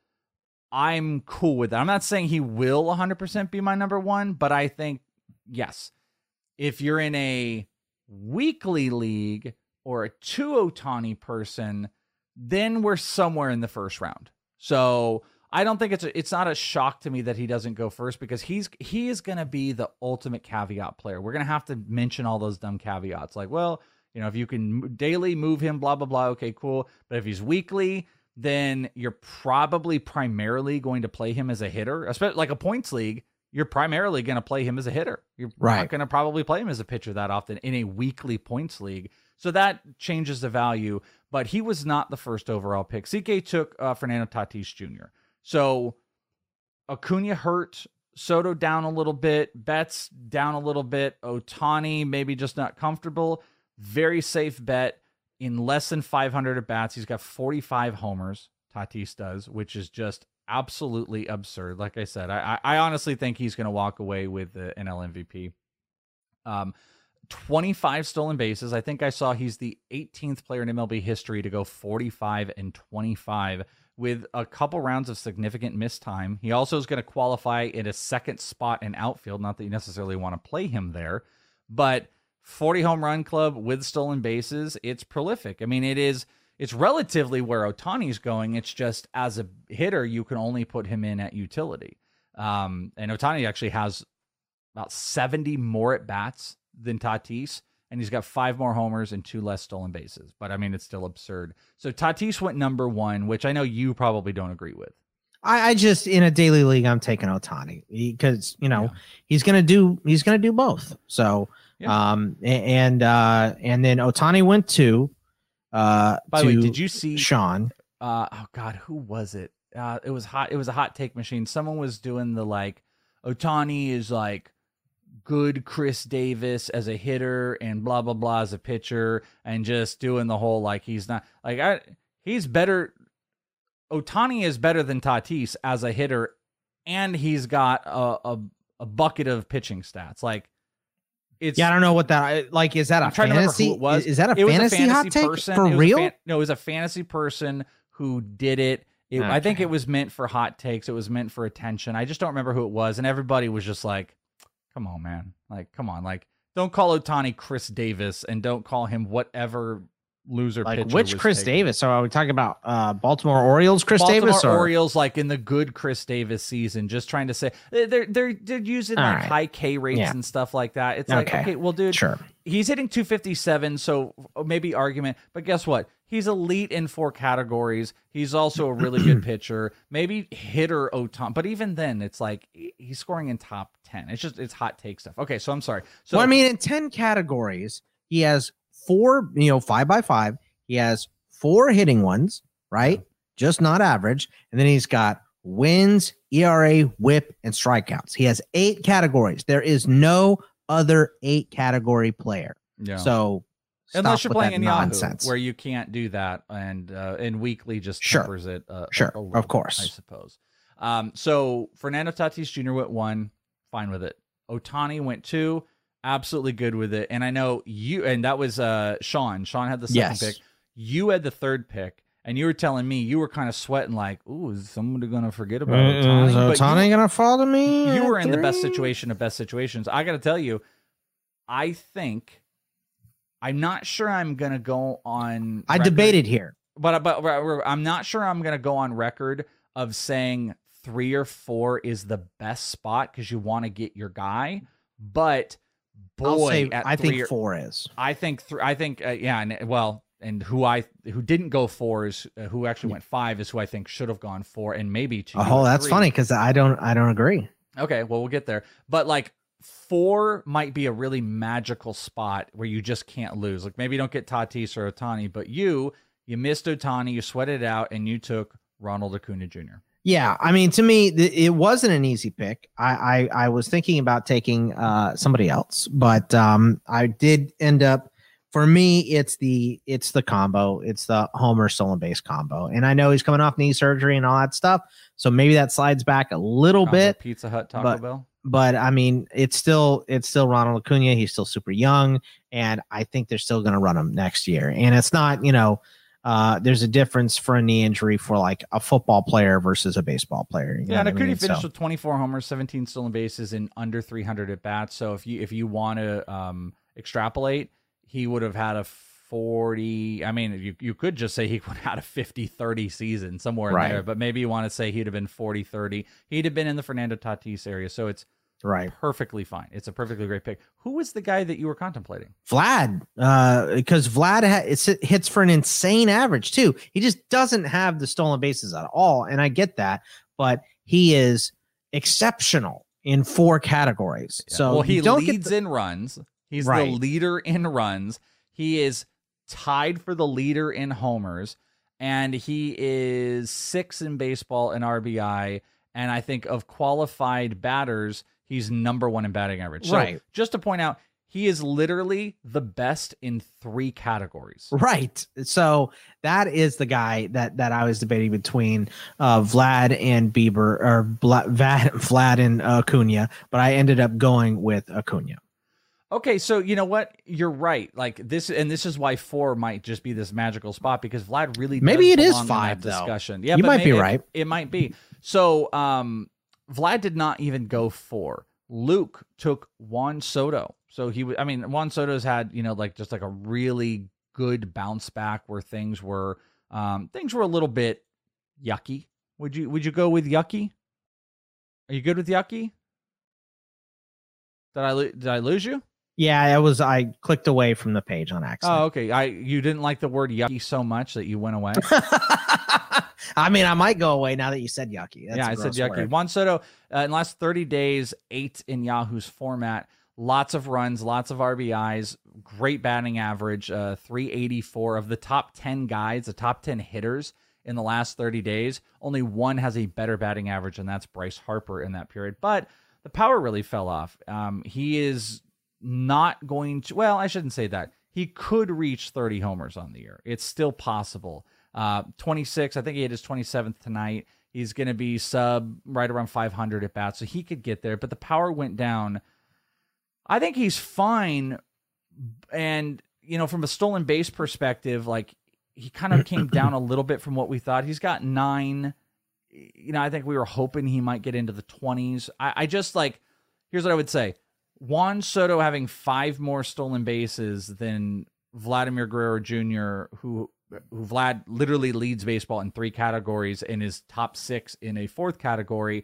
I'm cool with that. I'm not saying he will one hundred percent be my number one, but I think, yes, if you're in a weekly league or a two Ohtani person, then we're somewhere in the first round. So I don't think it's a, it's not a shock to me that he doesn't go first, because he's he is going to be the ultimate caveat player. We're going to have to mention all those dumb caveats like, well, you know, if you can daily move him, blah, blah, blah. Okay, cool. But if he's weekly, then you're probably primarily going to play him as a hitter, especially like a points league. You're primarily going to play him as a hitter. You're right. not going to probably play him as a pitcher that often in a weekly points league. So that changes the value, but he was not the first overall pick. C K took uh, Fernando Tatis Junior So Acuna hurt, Soto down a little bit, Betts down a little bit, Ohtani maybe just not comfortable. Very safe bet. In less than five hundred at bats, he's got forty-five homers, Tatis does, which is just absolutely absurd. Like I said, I, I honestly think he's going to walk away with the N L M V P. Um, twenty-five stolen bases. I think I saw he's the eighteenth player in M L B history to go forty-five and twenty-five with a couple rounds of significant missed time. He also is going to qualify in a second spot in outfield. Not that you necessarily want to play him there, but forty home run club with stolen bases. It's prolific. I mean, it is, it's relatively where Ohtani's going. It's just as a hitter, you can only put him in at utility. Um, and Ohtani actually has about seventy more at bats than Tatis, and he's got five more homers and two less stolen bases. But I mean, it's still absurd. So Tatis went number one, which I know you probably don't agree with. I, I just, in a daily league, I'm taking Ohtani because, you know, yeah. he's going to do, he's going to do both. So, yeah. um, and, uh, and then Ohtani went to, uh, by to the way, did you see Sean? Uh, oh God, who was it? Uh, it was hot. It was a hot take machine. Someone was doing the, like, Ohtani is like good Chris Davis as a hitter and blah, blah, blah as a pitcher, and just doing the whole, like, he's not like, I, he's better. Ohtani is better than Tatis as a hitter, and he's got a, a, a bucket of pitching stats. Like, it's yeah, I don't know what that like. Is that I'm a trying fantasy? To remember who it was. Is that a it fantasy, was a fantasy hot take person. for it was real? A fan, no, it was a fantasy person who did it. It okay. I think it was meant for hot takes. It was meant for attention. I just don't remember who it was, and everybody was just like, "Come on, man! Like, come on! Like, don't call Ohtani Chris Davis, and don't call him whatever." Loser like pitcher which was Chris taken. Davis? So are we talking about uh, Baltimore Orioles Chris Baltimore Davis? Or? Orioles, like in the good Chris Davis season, just trying to say they're they're they're using All like right. high K rates Yeah. and stuff like that. It's Okay. like, okay, well, dude, Sure. he's hitting two fifty-seven, so maybe argument. But guess what? He's elite in four categories. He's also a really good pitcher. Maybe hitter Ohtani, but even then, it's like he's scoring in top ten. It's just it's hot take stuff. Okay, so I'm sorry. So well, I mean, in ten categories, he has four, you know, five by five. He has four hitting ones, right? Just not average. And then he's got wins, E R A, whip, and strikeouts. He has eight categories. There is no other eight category player. yeah. So unless stop you're with playing that in nonsense. Yahoo, where you can't do that, and uh, and weekly just Sure. tempers it. Uh, Sure, a of little, course. I suppose. Um, so Fernando Tatis Junior went one, fine with it. Ohtani went two, absolutely good with it. And I know you, and that was uh, Sean. Sean had the second Yes. pick. You had the third pick, and you were telling me you were kind of sweating, like, "Ooh, is somebody gonna forget about Ohtani?" Is But Ohtani you- gonna follow me? you at were in the best three? situation of best situations. I got to tell you, I think I'm not sure I'm gonna go on. I record, debated here. but but but I'm not sure I'm gonna go on record of saying three or four is the best spot because you want to get your guy. But boy, I'll say at I three think or- four is. I think three. I think uh, yeah, and well, and who I who didn't go four is uh, who actually went five is who I think should have gone four and maybe two. Oh, or that's three. funny because I don't I don't agree. Okay, well, we'll get there. But like four might be a really magical spot where you just can't lose. Like maybe you don't get Tatis or Ohtani, but you you missed Ohtani, you sweated it out, and you took Ronald Acuna Junior Yeah, I mean, to me, th- it wasn't an easy pick. I, I I was thinking about taking uh, somebody else, but um, I did end up. For me, it's the it's the combo. It's the Homer stolen base combo, and I know he's coming off knee surgery and all that stuff, so maybe that slides back a little bit. Pizza Hut, Taco but- Bell. But I mean, it's still it's still Ronald Acuna. He's still super young, and I think they're still going to run him next year. And it's not, you know, uh, there's a difference for a knee injury for like a football player versus a baseball player. You know Yeah, and what I Acuna mean? finished So- with twenty-four homers, seventeen stolen bases, in under three hundred at bats. So if you if you want to um, extrapolate, he would have had a forty. I mean, you, you could just say he would have had a fifty thirty season somewhere in Right. there, but maybe you want to say he'd have been forty thirty. He'd have been in the Fernando Tatis area. So it's right. perfectly fine. It's a perfectly great pick. Who was the guy that you were contemplating? Vlad, uh, because Vlad ha- it's, it hits for an insane average too. He just doesn't have the stolen bases at all, and I get that, but he is exceptional in four categories. So well, he you don't leads get the, in runs. He's Right. the leader in runs. He is tied for the leader in homers, and he is six in baseball in R B I. And I think of qualified batters, he's number one in batting average. So Right. just to point out, he is literally the best in three categories. right. So that is the guy that that I was debating between uh, Vlad and Bieber, or Bla- Vlad, Vlad and Acuna, but I ended up going with Acuna. Okay, so you know what? You're right. Like this, and this is why four might just be this magical spot because Vlad really Maybe does it is belong in five, that though. discussion. Yeah, You but might be maybe- right. It, it might be. So, um, Vlad did not even go four. Luke took Juan Soto. So he, w- I mean, Juan Soto's had you know like just like a really good bounce back where things were, um, things were a little bit yucky. Would you Would you go with yucky? Are you good with yucky? Did I lo- did I lose you? Yeah, it was. I clicked away from the page on Oh, accident. okay. I you didn't like the word yucky so much that you went away. I mean, I might go away now that you said yucky. That's yeah, a I said gross yucky. word. Juan Soto, uh, in the last thirty days, eight in Yahoo's format. Lots of runs, lots of R B Is, great batting average, uh, three eighty-four. Of the top ten guys, the top ten hitters in the last thirty days, only one has a better batting average, and that's Bryce Harper in that period. But the power really fell off. Um, he is not going to, well, I shouldn't say that. He could reach thirty homers on the year. It's still possible. Uh, twenty-six, I think he hit his twenty-seventh tonight. He's going to be sub right around five hundred at bat, so he could get there. But the power went down. I think he's fine. And, you know, from a stolen base perspective, like, he kind of came down a little bit from what we thought. He's got nine. You know, I think we were hoping he might get into the twenties. I, I just, like, here's what I would say. Juan Soto having five more stolen bases than Vladimir Guerrero Junior, who who Vlad literally leads baseball in three categories and is top six in a fourth category.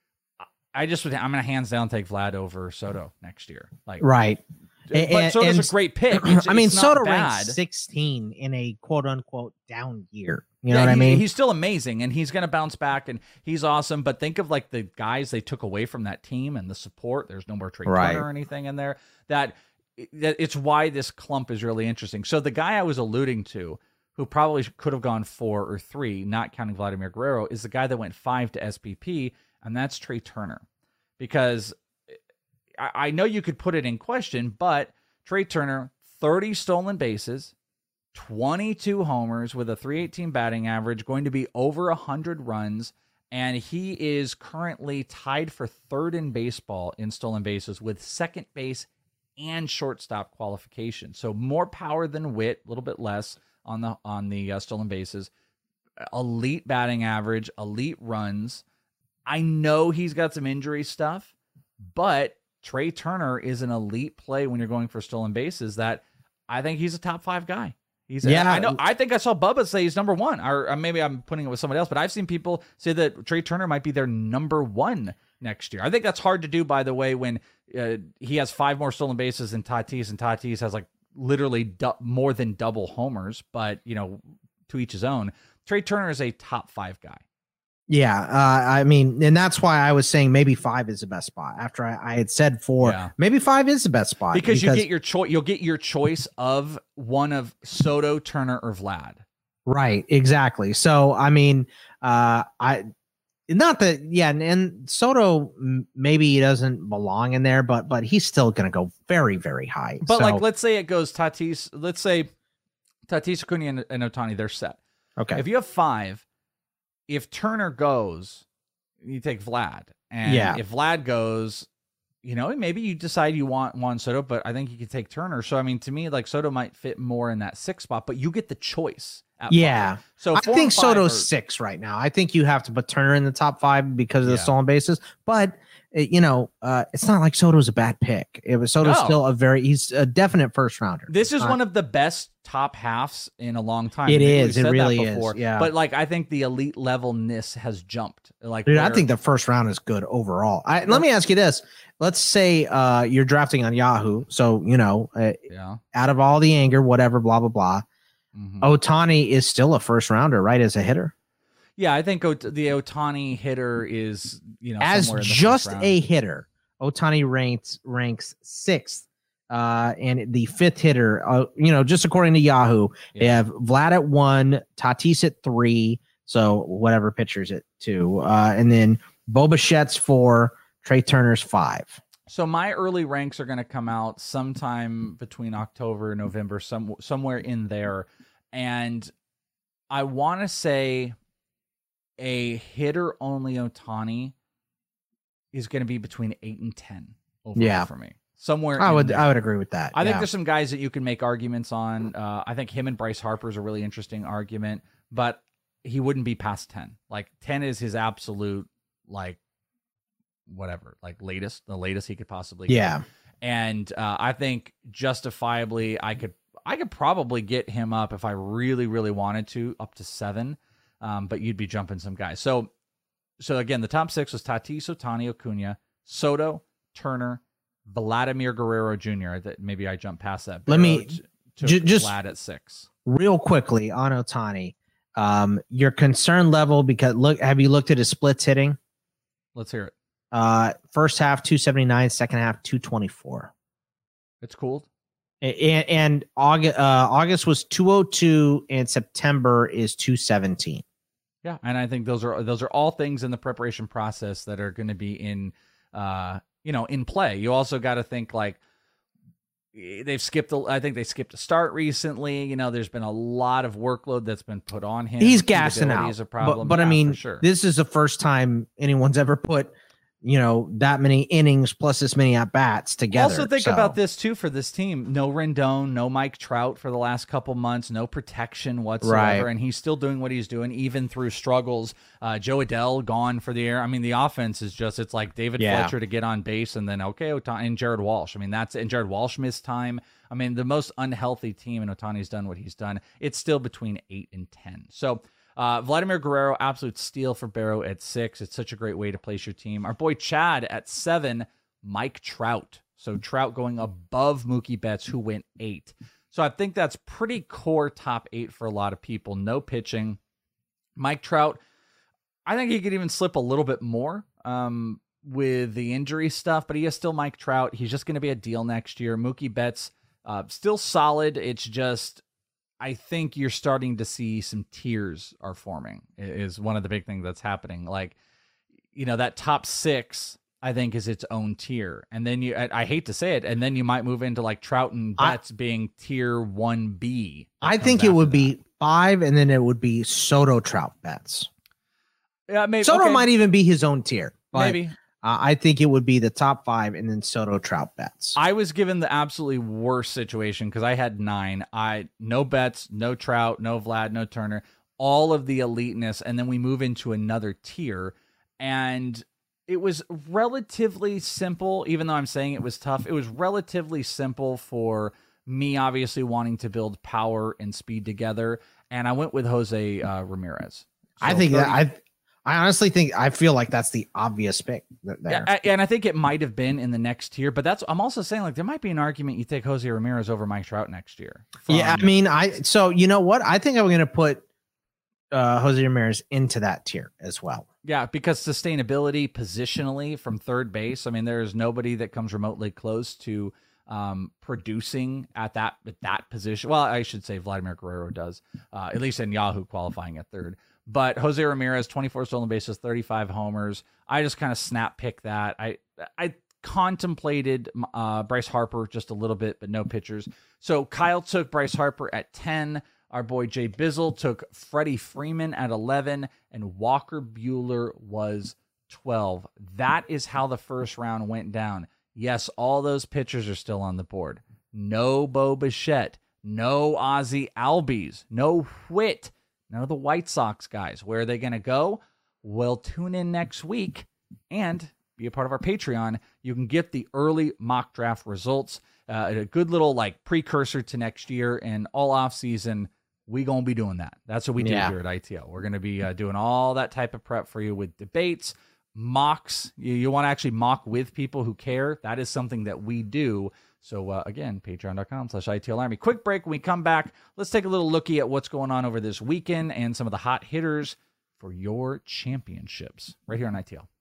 I just would, I'm going to hands down take Vlad over Soto next year. Like, right. But And- Soto's and- a great pick. It's, I mean, it's not Soto bad. ranked sixteen in a quote unquote down year. You know Yeah, what I he- mean? He's still amazing, and he's going to bounce back, and he's awesome. But think of like the guys they took away from that team and the support. There's no more Trey Right. Turner or anything in there. That, that it's why this clump is really interesting. So the guy I was alluding to, who probably could have gone four or three, not counting Vladimir Guerrero, is the guy that went five to S P P, and that's Trey Turner. Because I, I know you could put it in question, but Trey Turner, thirty stolen bases, twenty-two homers with a three eighteen batting average, going to be over one hundred runs, and he is currently tied for third in baseball in stolen bases with second base and shortstop qualification. So more power than Witt, a little bit less on the on the uh, stolen bases. Elite batting average, elite runs. I know he's got some injury stuff, but Trey Turner is an elite play when you're going for stolen bases that I think he's a top five guy. He's Yeah. I know. I think I saw Bubba say he's number one, or, or maybe I'm putting it with somebody else, but I've seen people say that Trey Turner might be their number one next year. I think that's hard to do, by the way, when uh, he has five more stolen bases than Tatis, and Tatis has like literally du- more than double homers, but you know, to each his own. Trey Turner is a top five guy. Yeah, uh, I mean, and that's why I was saying maybe five is the best spot. After I, I had said four, Yeah. maybe five is the best spot Because, you get your choice. You'll get your choice of one of Soto, Turner, or Vlad. right, exactly. So I mean, uh, I not that yeah, and, and Soto m- maybe he doesn't belong in there, but but he's still going to go very very high. But So- like, let's say it goes Tatis. Let's say Tatis, Acuna, and, and Ohtani. They're set. okay, If you have five, if Turner goes, you take Vlad. And Yeah. if Vlad goes, you know, maybe you decide you want Juan Soto, but I think you could take Turner. So, I mean, to me, like Soto might fit more in that six spot, but you get the choice. At yeah. five. So I four think and five Soto's are- six right now. I think you have to put Turner in the top five because of the Yeah. stolen bases. But uh, you know, uh, it's not like Soto's a bad pick. It was Soto's No. still a very he's a definite first rounder. This is Uh, one of the best top halves in a long time. It Maybe we've is. It said that really is. before. Yeah. But like, I think the elite levelness has jumped. Like, Dude, I where- think the first round is good overall. I, let me ask you this: let's say uh, you're drafting on Yahoo, so you know, uh, yeah. out of all the anger, whatever, blah blah blah. Mhm. Ohtani is still a first rounder, right? As a hitter, Yeah, I think Ot- the Ohtani hitter is, you know, as somewhere in the first just round. a hitter, Ohtani ranks ranks sixth, uh, and the fifth hitter. Uh, you know, just according to Yahoo, they Yeah. have Vlad at one, Tatis at three, so whatever pitchers at two, uh, and then Bo Bichette's four, Trey Turner's five. So my early ranks are going to come out sometime between October and November, some somewhere in there, and I want to say a hitter only Ohtani is going to be between eight and ten overall Yeah. for me. Somewhere I in would there. I would agree with that. I think yeah. there's some guys that you can make arguments on. Uh, I think him and Bryce Harper is a really interesting argument, but he wouldn't be past ten. Like ten is his absolute, like, whatever, like latest, the latest he could possibly get. Yeah. And uh, I think justifiably, I could I could probably get him up if I really, really wanted to, up to seven. Um, but you'd be jumping some guys. So, so again, the top six was Tatis, Ohtani, Acuna, Soto, Turner, Vladimir Guerrero Junior That maybe I jumped past that. Let me- Barrow t- took ju- just- Vlad at six. Real quickly on Ohtani, um, your concern level because look, have you looked at his splits hitting? Let's hear it. Uh, first half two seventy-nine, second half two twenty-four. It's cool. And, and August, uh, August was two oh two and September is two seventeen. Yeah, and I think those are those are all things in the preparation process that are going to be in, uh, you know, in play. You also got to think like, they've skipped, a, I think they skipped a start recently. You know, there's been a lot of workload that's been put on him. He's gassing out. Is a problem. But, but yeah, I mean, sure. this is the first time anyone's ever put, you know, that many innings plus this many at bats together. Also think so. about this too for this team. No Rendon, no Mike Trout for the last couple months, no protection whatsoever, right. and he's still doing what he's doing even through struggles. Uh, Joe Adell gone for the year. I mean, the offense is just it's like David yeah. Fletcher to get on base, and then okay, Otani and Jared Walsh. I mean, that's and Jared Walsh missed time. I mean, the most unhealthy team, and Otani's done what he's done. It's still between eight and ten. So. Uh, Vladimir Guerrero, absolute steal for Barrow at six. It's such a great way to place your team. Our boy Chad at seven, Mike Trout. So Trout going above Mookie Betts, who went eight. So I think that's pretty core top eight for a lot of people. No pitching. Mike Trout, I think he could even slip a little bit more um, with the injury stuff, but he is still Mike Trout. He's just going to be a deal next year. Mookie Betts, uh, still solid. It's just... I think you're starting to see some tiers are forming is one of the big things that's happening. Like, you know, that top six, I think is its own tier. And then you, I, I hate to say it. And then you might move into like Trout and Betts I, being tier one B. I think it would that. be five. And then it would be Soto, Trout, Betts. Yeah, maybe Soto okay. might even be his own tier. But maybe. Uh, I think it would be the top five and then Soto, Trout, Betts. I was given the absolutely worst situation because I had nine. I no Betts, no Trout, no Vlad, no Turner, all of the eliteness, and then we move into another tier. And it was relatively simple, even though I'm saying it was tough. It was relatively simple for me, obviously wanting to build power and speed together. And I went with Jose uh, Ramirez. So I think thirty that I. I honestly think I feel like that's the obvious pick there. Yeah, and I think it might have been in the next tier, but that's I'm also saying like there might be an argument you take Jose Ramirez over Mike Trout next year. From, yeah, I mean, I so you know what? I think I'm going to put uh, Jose Ramirez into that tier as well. Yeah, because sustainability positionally from third base, I mean, there's nobody that comes remotely close to um, producing at that at that position. Well, I should say Vladimir Guerrero does, uh, at least in Yahoo qualifying at third. But Jose Ramirez, twenty-four stolen bases, thirty-five homers. I just kind of snap pick that. I I contemplated uh, Bryce Harper just a little bit, but no pitchers. So Kyle took Bryce Harper at ten. Our boy Jay Bizzle took Freddie Freeman at eleven, and Walker Buehler was twelve. That is how the first round went down. Yes, all those pitchers are still on the board. No Bo Bichette, no Ozzie Albies, no Whit. None of the White Sox guys. Where are they going to go? Well, tune in next week and be a part of our Patreon. You can get the early mock draft results, uh, a good little like precursor to next year, and all off season. We gonna be doing that. That's what we do yeah. here at I T L. We're gonna be uh, doing all that type of prep for you with debates, mocks. You, you want to actually mock with people who care. That is something that we do. So, uh, again, patreon.com slash ITL Army. Quick break. When we come back, let's take a little looky at what's going on over this weekend and some of the hot hitters for your championships right here on I T L.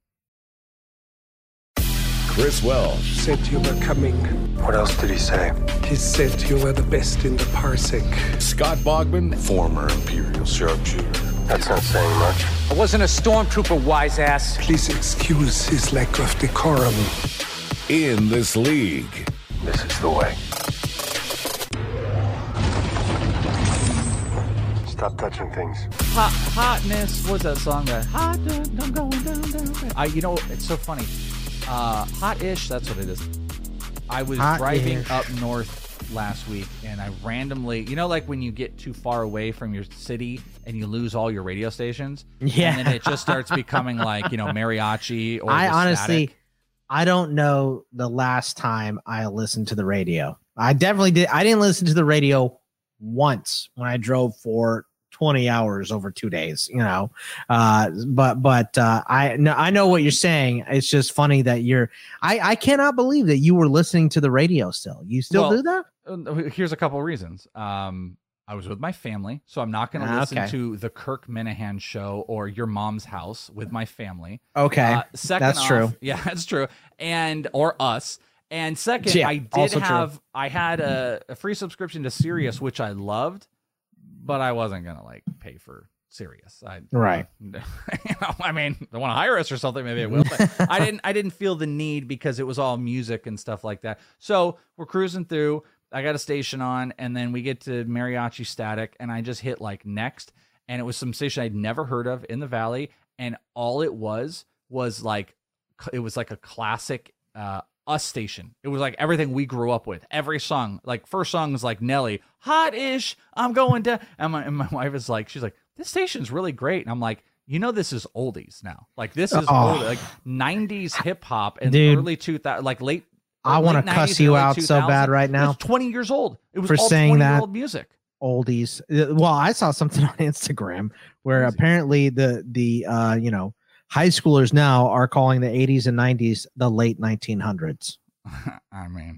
Chris Welsh said you were coming. What else did he say? He said you were the best in the parsec. Scott Bogman, former Imperial sharpshooter. That's not saying much. I wasn't a stormtrooper, wise ass. Please excuse his lack of decorum. In This League. This is the way. Stop touching things. Hot hotness. What's that song? That hot. I'm going down, down. I. You know, it's so funny. Uh, hot-ish. That's what it is. I was Hot-ish. driving up north last week, and I randomly, you know, like when you get too far away from your city and you lose all your radio stations. Yeah. And then it just starts becoming like, you know, mariachi or. I the honestly, static. I don't know the last time I listened to the radio. I definitely did. I didn't listen to the radio once when I drove for twenty hours over two days, you know, uh, but, but, uh, I know, I know what you're saying. It's just funny that you're, I, I cannot believe that you were listening to the radio still. You still Well, do that? Uh, here's a couple of reasons. Um, I was with my family, so I'm not going to Ah, listen okay. to the Kirk Minahan show or Your Mom's House with my family. Okay. Uh, second That's off- true. Yeah, that's true. And, or us. And second, Yeah, I did also true. have, I had a, a free subscription to Sirius, which I loved, but I wasn't going to like pay for serious. I, right. You know, I mean, they want to hire us or something. Maybe I will. But I didn't. I didn't feel the need because it was all music and stuff like that. So we're cruising through. I got a station on, and then we get to Mariachi Static, and I just hit like next, and it was some station I'd never heard of in the Valley, and all it was was like it was like a classic uh, Us station. It was like everything we grew up with. Every song, like first song is like Nelly, hot-ish, I'm going down. And my, and my wife is like, she's like, this station's really great. And I'm like, you know, this is oldies now. Like this is oh. old, like nineties hip hop and Dude, early two thousand, like late. I want to cuss you out so bad right now. It was twenty years old. It was for all saying that old music. Oldies. Well, I saw something on Instagram where Crazy. apparently the the uh, you know, high schoolers now are calling the eighties and nineties the late nineteen hundreds. I mean,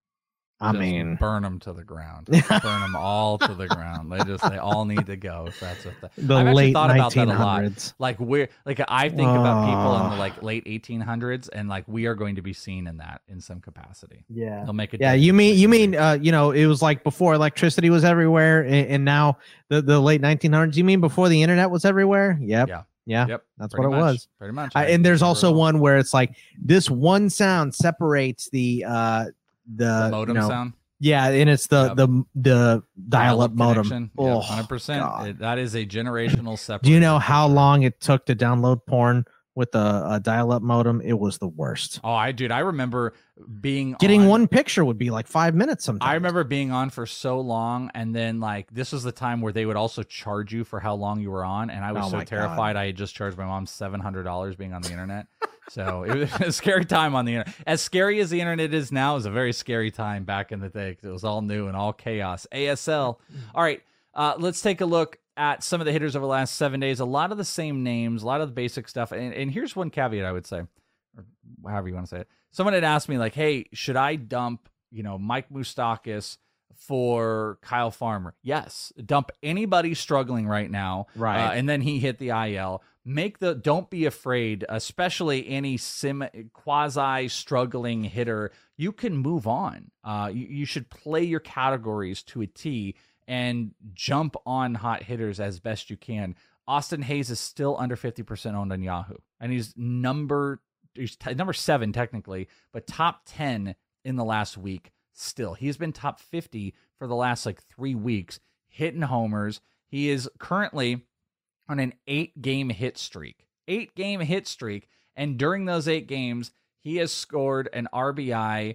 I just mean, burn them to the ground. Burn them all to the ground. They just they all need to go. If that's what the, the I've actually late thought about that a lot. nineteen hundreds. Like we're like I think about people in the Oh. like late eighteen hundreds, and like we are going to be seen in that in some capacity. Yeah. They'll make it. Yeah, you mean you mean uh, you know, it was like before electricity was everywhere, and, and now the, the late nineteen hundreds. You mean before the internet was everywhere? Yep. Yeah. Yeah. Yep. That's pretty what it much, was. Pretty much. Uh, I and there's remember also it all. one where it's like this one sound separates the uh the, the modem you know, sound. Yeah, and it's the Yep. the the dial-up modem. connection. Oh, Yep, one hundred percent. God. It- That is a generational separation. Do you know how long it took to download porn with a, a dial-up modem? It was the worst. Oh, I dude, I remember being Getting on, one picture would be like five minutes sometimes. I remember being on for so long, and then like this was the time where they would also charge you for how long you were on, and I was Oh so my terrified. I had just charged my mom seven hundred dollars being on the internet. So it was a scary time on the internet. As scary as the internet is now, it was a very scary time back in the day because it was all new and all chaos. A S L. All right, uh, let's take a look at some of the hitters over the last seven days. A lot of the same names, a lot of the basic stuff. And, and here's one caveat I would say, or however you want to say it. Someone had asked me like, hey, should I dump, you know, Mike Moustakas for Kyle Farmer? Yes. Dump anybody struggling right now. Right. Uh, and then he hit the I L. Make the, don't be afraid, especially any sim quasi struggling hitter. You can move on. Uh, you, you should play your categories to a T and jump on hot hitters as best you can. Austin Hayes is still under fifty percent owned on Yahoo, and he's number he's t- number seven technically, but top ten in the last week still. He's been top fifty for the last like three weeks, hitting homers. He is currently on an eight-game hit streak. Eight-game hit streak, and during those eight games, he has scored an R B I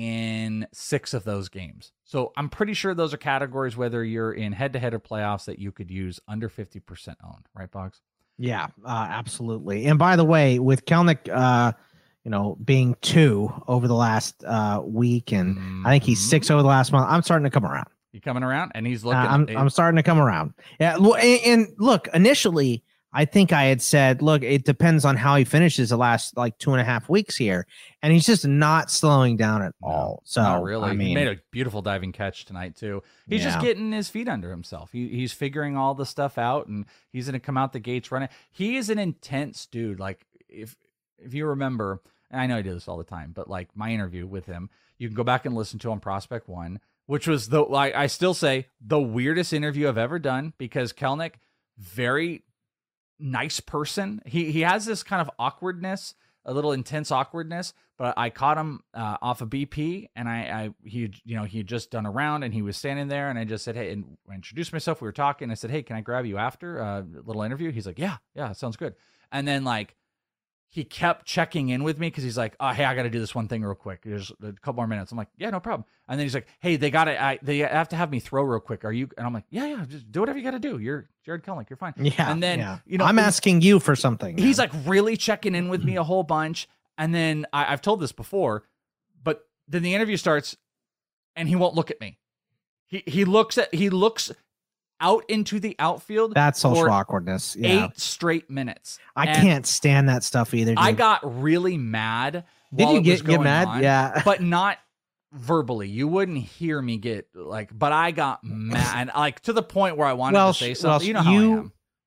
in six of those games. So I'm pretty sure those are categories, whether you're in head-to-head or playoffs, that you could use under fifty percent owned, right, Boggs? Yeah, uh, absolutely. And by the way, with Kelnick, uh, you know, being two over the last uh, week, and mm-hmm. I think he's six over the last month, I'm starting to come around. You coming around, and he's looking. Uh, I'm at, I'm starting to come around. Yeah, and, and look, initially, I think I had said, look, it depends on how he finishes the last like two and a half weeks here, and he's just not slowing down at all. So not really, I mean, he made a beautiful diving catch tonight too. He's yeah. just getting his feet under himself. He, he's figuring all the stuff out, and he's going to come out the gates running. He is an intense dude. Like if if you remember, and I know I do this all the time, but like my interview with him, you can go back and listen to on Prospect One, which was the like I still say the weirdest interview I've ever done, because Kelnick, very nice person. He he has this kind of awkwardness, a little intense awkwardness, but I caught him uh, off of B P, and I, I he you know he had just done a round, and he was standing there, and I just said, hey, and I introduced myself. We were talking. I said, hey, can I grab you after a uh, little interview? He's like, yeah, yeah, sounds good. And then like he kept checking in with me because he's like, oh, hey, I got to do this one thing real quick. There's a couple more minutes. I'm like, yeah, no problem. And then he's like, hey, they got to, they have to have me throw real quick. Are you? And I'm like, yeah, yeah, just do whatever you got to do. You're Jared Kelnick. You're fine. Yeah. And then, yeah. you know, I'm asking you for something. He's man. like really checking in with me a whole bunch. And then I, I've told this before, but then the interview starts and he won't look at me. He, he looks at, he looks out into the outfield. That's social for awkwardness. Yeah. Eight straight minutes. I And can't stand that stuff either. Dude. I got really mad. Did while you it get, was get going mad? on, Yeah. but not verbally. You wouldn't hear me get like, but I got mad, like to the point where I wanted well, to say something. well, you know how you, I am.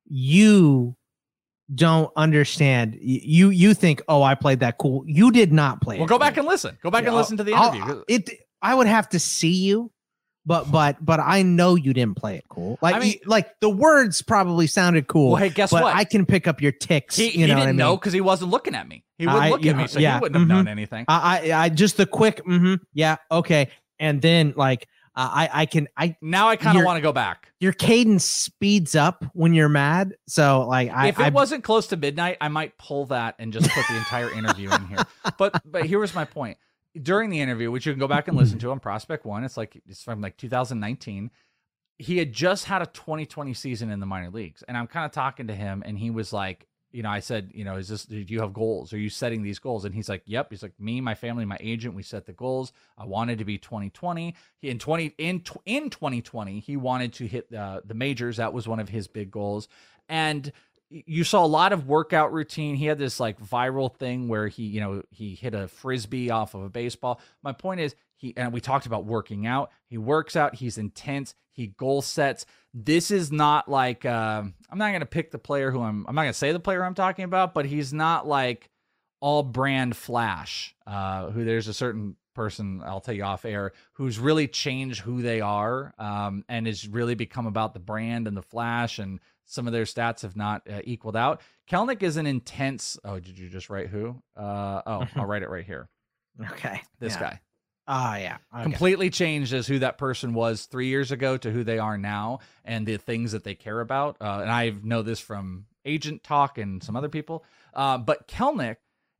You don't understand. You you think, oh, I played that cool. You did not play. Well, it go cool. back and listen. Go back Yeah, and listen to the I'll- interview. It. I would have to see you but but but I know you didn't play it cool. Like I mean- you- like the words probably sounded cool. Well, hey, guess but what? I can pick up your ticks. He, you he know didn't what I mean? know because he wasn't looking at me. He wouldn't I- look you at me, know, so yeah, he wouldn't have mhm. known anything. I, I I just the quick. Mm-hmm, yeah. Okay. And then like uh, I I can I Now I kind of You're- want to go back. your cadence speeds up when you're mad. So like I If it I, wasn't close to midnight, I might pull that and just put the entire interview in here. But but here was my point. During the interview, which you can go back and listen to on Prospect One, it's like it's from like two thousand nineteen. He had just had a twenty twenty season in the minor leagues, and I'm kind of talking to him, and he was like, you know, I said, you know, is this? Do you have goals? Are you setting these goals? And he's like, yep. He's like, me, my family, my agent, we set the goals. I wanted to be twenty twenty. He in twenty in in twenty twenty, he wanted to hit uh, the majors. That was one of his big goals, and you saw a lot of workout routine. He had this like viral thing where he, you know, he hit a frisbee off of a baseball. My point is, he and we talked about working out. He works out. He's intense. He goal sets. This is not like uh, I'm not going to pick the player who I'm. I'm not going to say the player I'm talking about, but he's not like all brand Flash. Uh, who there's a certain person I'll tell you off air who's really changed who they are um, and has really become about the brand and the Flash, and some of their stats have not uh, equaled out. Kelenic is an intense. Oh, did you just write who? Uh, oh, I'll write it right here. okay. This yeah. guy. Oh yeah. Okay. Completely changed as who that person was three years ago to who they are now, and the things that they care about. Uh, and I know this from agent talk and some other people. Uh, but Kelenic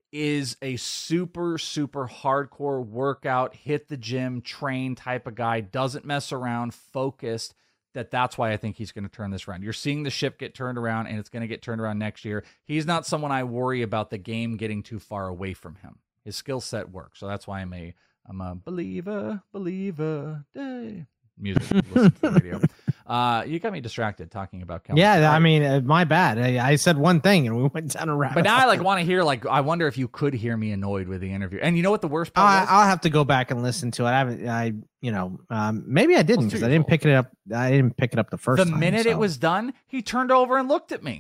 is a super, super hardcore workout, hit the gym, train type of guy, doesn't mess around, focused. That that's why I think he's going to turn this around. You're seeing the ship get turned around, and it's going to get turned around next year. He's not someone I worry about the game getting too far away from him. His skill set works. So that's why I'm a I'm a believer, believer, day. Music, listen to the radio. Uh, you got me distracted talking about Kelenic. Yeah, I Right. mean, uh, my bad. I, I said one thing and we went down a rabbit. But now I hole. like want to hear like I wonder if you could hear me annoyed with the interview. And you know what the worst part I, was? I'll have to go back and listen to it. I haven't. I you know um, maybe I didn't Well, because it's I your didn't fault. pick it up. I didn't pick it up the first. The time, minute so. it was done, he turned over and looked at me.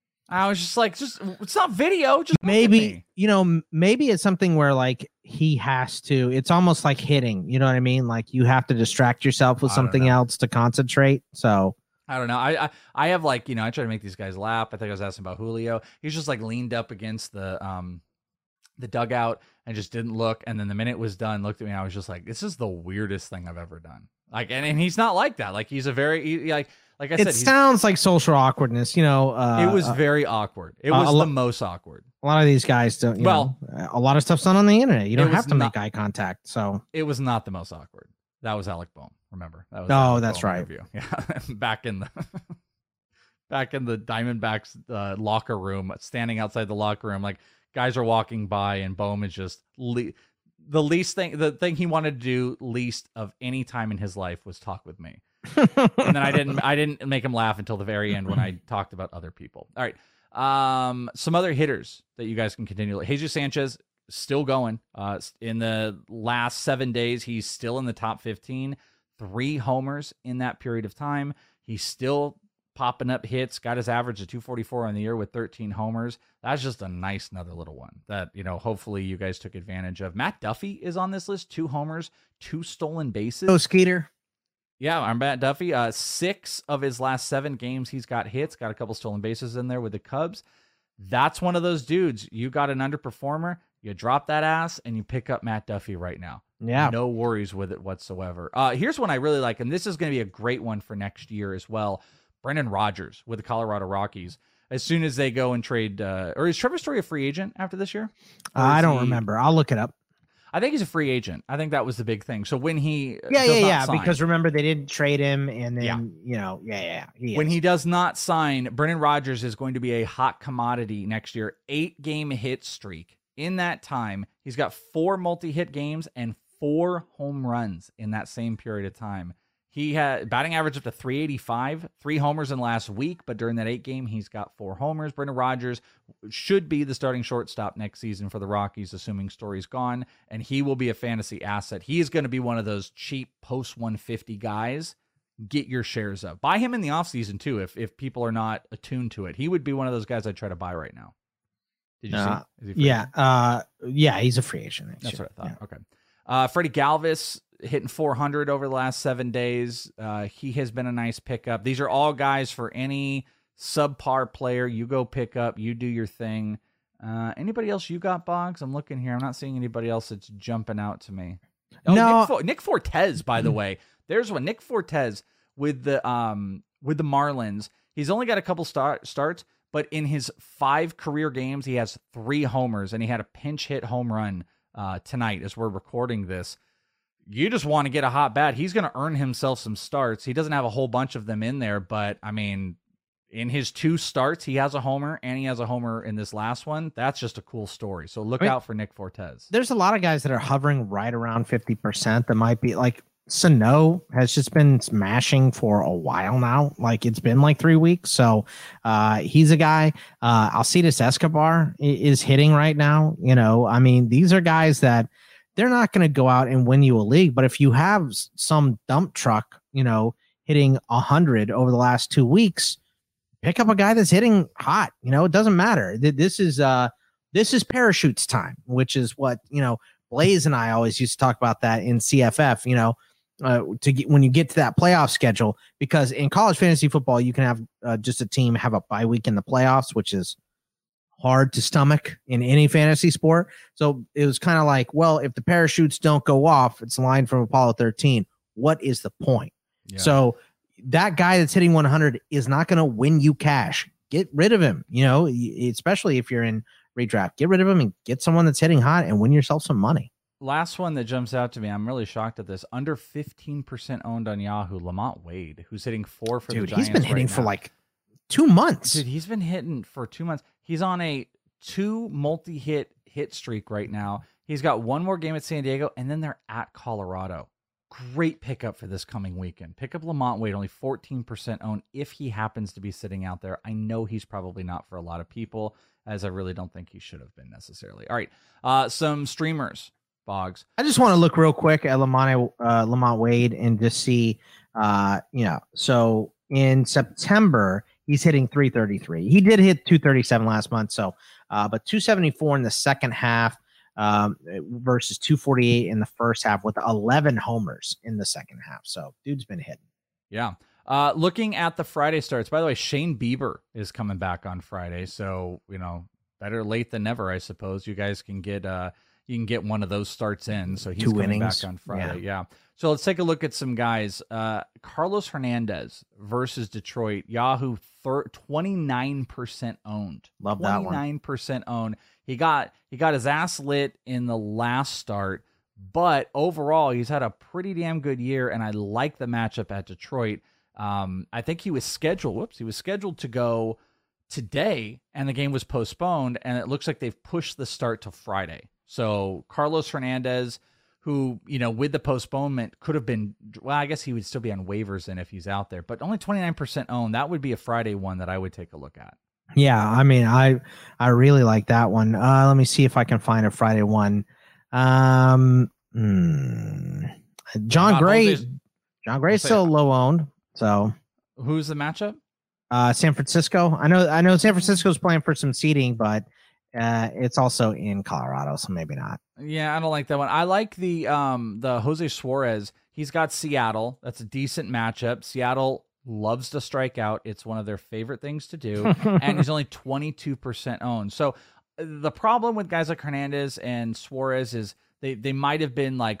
I was just like, just it's not video. Just look at maybe me. you know m- maybe it's something where like he has to. It's almost like hitting. You know what I mean? Like you have to distract yourself with I don't something know. else to concentrate. So I don't know. I, I I have like, you know, I try to make these guys laugh. I think I was asking about Julio. He's just like leaned up against the um the dugout and just didn't look. And then the minute it was done, looked at me. I was just like, this is the weirdest thing I've ever done. Like, and, and he's not like that. Like he's a very he, like like I it said, he's- sounds like social awkwardness. You know, uh, it was uh, very awkward. It uh, was a the lo- most awkward. a lot of these guys don't. You Well- know, a lot of stuff's done on the internet. You It don't was have to not- make eye contact. So It was not the most awkward. That was Alec Boehm. Remember? That was Oh, the Alec that's Boehm right. interview. Yeah, back in the back in the Diamondbacks uh, locker room, standing outside the locker room, like guys are walking by, and Boehm is just le- the least thing. The thing he wanted to do least of any time in his life was talk with me. And then I didn't I didn't make him laugh until the very end when I talked about other people. All right. Um, some other hitters that you guys can continue. Jesus Sanchez still going. Uh, in the last seven days, he's still in the top fifteen. Three homers in that period of time. He's still popping up hits. Got his average of two forty-four on the year with thirteen homers. That's just a nice another little one that, you know, hopefully you guys took advantage of. Matt Duffy is on this list. Two homers, two stolen bases. oh, Skeeter. Yeah, I'm Matt Duffy. Uh, six of his last seven games, he's got hits, got a couple stolen bases in there with the Cubs. That's one of those dudes. You got an underperformer, you drop that ass, and you pick up Matt Duffy right now. Yeah. No worries with it whatsoever. Uh, here's one I really like, and this is going to be a great one for next year as well. Brendan Rodgers with the Colorado Rockies. As soon as they go and trade, uh, or is Trevor Story a free agent after this year? Or I is don't he- remember. I'll look it up. I think he's a free agent. I think that was the big thing. So when he Yeah, does yeah, not yeah. sign- Because remember they didn't trade him, and then Yeah. you know, yeah, yeah. yeah he when is. he does not sign, Brendan Rodgers is going to be a hot commodity next year. Eight game hit streak. In that time, he's got four multi-hit games and four home runs in that same period of time. He had batting average up to three eighty-five, three homers in last week, but during that eight game, he's got four homers. Brendan Rodgers should be the starting shortstop next season for the Rockies, assuming Story's gone, and he will be a fantasy asset. He is going to be one of those cheap post one fifty guys. Get your shares up. Buy him in the offseason too, if if people are not attuned to it. He would be one of those guys I'd try to buy right now. Did you Uh, see? Is he free? yeah, uh, yeah, he's a free agent. next That's year. what I thought. Okay. Uh, Freddie Galvis hitting four hundred over the last seven days. Uh, he has been a nice pickup. These are all guys for any subpar player. You go pick up, you do your thing. Uh, anybody else you got, Boggs? I'm looking here. I'm not seeing anybody else that's jumping out to me. Oh, no. Nick, Fo- Nick Fortes, by the way. There's one. Nick Fortes with the um with the Marlins. He's only got a couple start, starts, but in his five career games, he has three homers, and he had a pinch hit home run uh, tonight as we're recording this. You just want to get a hot bat. He's going to earn himself some starts. He doesn't have a whole bunch of them in there, but, I mean, in his two starts, he has a homer, and he has a homer in this last one. That's just a cool story. So look I mean, out for Nick Fortes. There's a lot of guys that are hovering right around fifty percent that might be like Sano has just been smashing for a while now. Like it's been like three weeks. So uh, he's a guy. Uh, Alcides Escobar is hitting right now. You know, I mean, these are guys that they're not going to go out and win you a league. But if you have some dump truck, you know, hitting a hundred over the last two weeks, pick up a guy that's hitting hot. You know, it doesn't matter. This is uh, this is parachutes time, which is what, you know, Blaze and I always used to talk about that in C F F, you know, uh, to get when you get to that playoff schedule, because in college fantasy football, you can have uh, just a team have a bye week in the playoffs, which is hard to stomach in any fantasy sport. So it was kind of like, well, if the parachutes don't go off, it's a line from Apollo thirteen. What is the point? Yeah. So that guy that's hitting one hundred is not going to win you cash. Get rid of him, you know, especially if you're in redraft. Get rid of him and get someone that's hitting hot and win yourself some money. Last one that jumps out to me, I'm really shocked at this. Under fifteen percent owned on Yahoo, Lamont Wade, who's hitting four for Dude, the Giants. He's been hitting right for now. like two months. Dude, he's been hitting for two months. He's on a two multi-hit hit streak right now. He's got one more game at San Diego, and then they're at Colorado. Great pickup for this coming weekend. Pick up Lamont Wade, only fourteen percent owned if he happens to be sitting out there. I know he's probably not for a lot of people, as I really don't think he should have been necessarily. All right, uh, some streamers, Boggs. I just want to look real quick at Lamont, uh, Lamont Wade and just see, uh, you know, so in September, he's hitting three thirty-three. He did hit two thirty-seven last month, so, uh, but two seventy-four in the second half. Um, versus two forty-eight in the first half with eleven homers in the second half. So dude's been hitting. Yeah. Uh, looking at the Friday starts, by the way, Shane Bieber is coming back on Friday. So, you know, better late than never, I suppose. You guys can get, uh, you can get one of those starts in. So he's Two coming innings. back on Friday. Yeah. yeah. So let's take a look at some guys. Uh, Carlos Hernandez versus Detroit. Yahoo twenty-nine percent owned. Love that one. twenty-nine percent owned. He got he got his ass lit in the last start, but overall he's had a pretty damn good year, and I like the matchup at Detroit. Um, I think he was scheduled. Whoops, he was scheduled to go today, and the game was postponed, and it looks like they've pushed the start to Friday. So Carlos Hernandez, who, you know, with the postponement could have been, well, I guess he would still be on waivers then if he's out there, but only twenty-nine percent owned. That would be a Friday one that I would take a look at. Yeah, I mean, I I really like that one. Uh, let me see if I can find a Friday one. Um, hmm. John Uh, Gray, Jose's- John Gray's Jose- still low owned. So Who's the matchup? uh, San Francisco. I know I know San Francisco's playing for some seeding, but uh, it's also in Colorado, so maybe not. Yeah, I don't like that one. I like the um the Jose Suarez. He's got Seattle. That's a decent matchup. Seattle loves to strike out. It's one of their favorite things to do. And he's only twenty-two percent owned. So the problem with guys like Hernandez and Suarez is they, they might have been like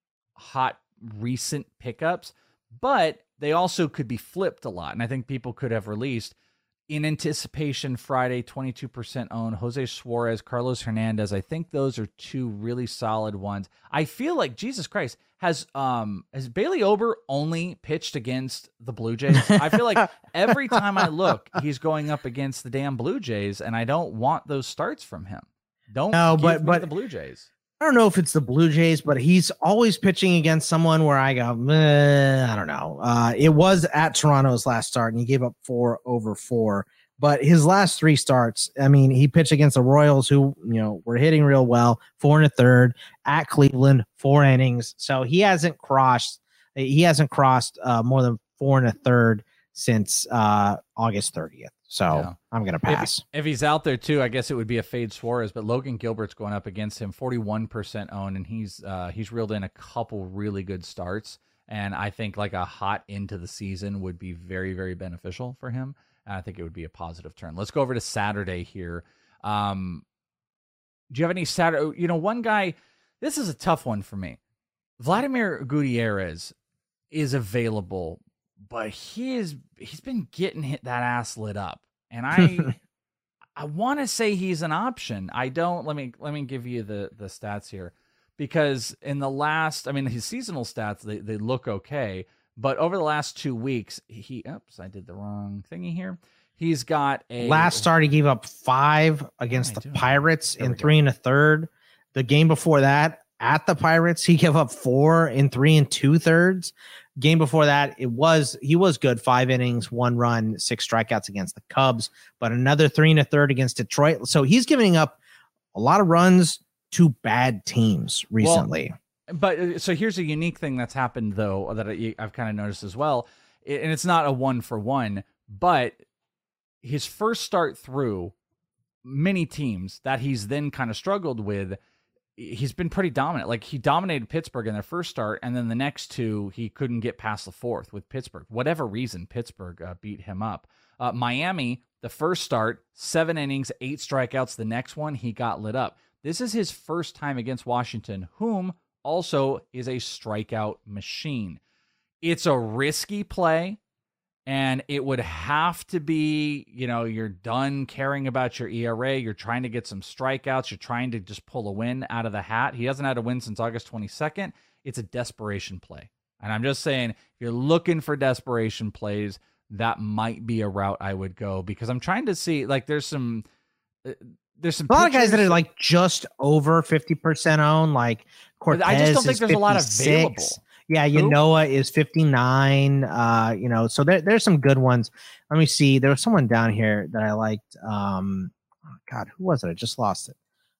hot recent pickups, but they also could be flipped a lot. And I think people could have released in anticipation Friday, twenty-two percent owned, Jose Suarez, Carlos Hernandez. I think those are two really solid ones. I feel like, Jesus Christ, has um has Bailey Ober only pitched against the Blue Jays? I feel like every time I look, he's going up against the damn Blue Jays, and I don't want those starts from him. Don't No, give but- me but- the Blue Jays. I don't know if it's the Blue Jays, but he's always pitching against someone where I go, eh, I don't know. Uh, it was at Toronto's last start, and he gave up four over four. But his last three starts, I mean, he pitched against the Royals, who, you know, were hitting real well, four and a third, at Cleveland, four innings. So he hasn't crossed, he hasn't crossed uh, more than four and a third since uh, August thirtieth. So Yeah. I'm going to pass. If, if he's out there too, I guess it would be a fade Suarez, but Logan Gilbert's going up against him, forty-one percent owned, and he's uh, he's reeled in a couple really good starts. And I think like a hot into the season would be very, very beneficial for him. And I think it would be a positive turn. Let's go over to Saturday here. Um, do you have any Saturday? You know, one guy, this is a tough one for me. Vladimir Gutierrez is available, but he is he's been getting hit that ass lit up, and I I want to say he's an option. I don't. Let me let me give you the the stats here, because in the last, I mean, his seasonal stats they they look okay, but over the last two weeks, he oops, I did the wrong thingy here. He's got a last start he gave up five against the Pirates in three and a third. The game before that, at the Pirates, he gave up four in three and two thirds. Game before that, it was he was good. Five innings, one run, six strikeouts against the Cubs, but another three and a third against Detroit. So he's giving up a lot of runs to bad teams recently. Well, but uh, so here's a unique thing that's happened though that I, I've kind of noticed as well, and it's not a one for one, but his first start through many teams that he's then kind of struggled with, he's been pretty dominant. Like he dominated Pittsburgh in their first start, and then the next two, he couldn't get past the fourth with Pittsburgh. Whatever reason, Pittsburgh uh, beat him up. Uh, Miami, the first start, seven innings, eight strikeouts. The next one, he got lit up. This is his first time against Washington, whom also is a strikeout machine. It's a risky play. And it would have to be, you know, you're done caring about your E R A. You're trying to get some strikeouts. You're trying to just pull a win out of the hat. He hasn't had a win since August twenty-second. It's a desperation play. And I'm just saying, if you're looking for desperation plays, that might be a route I would go, because I'm trying to see, like, there's some, uh, there's some a lot of guys that are like just over fifty percent owned, like Cortez. I just don't think there's a lot available. Yeah, Yanoa is fifty-nine. Uh, you know, so there, there's some good ones. Let me see. There was someone down here that I liked. Um, oh God, who was it? I just lost it.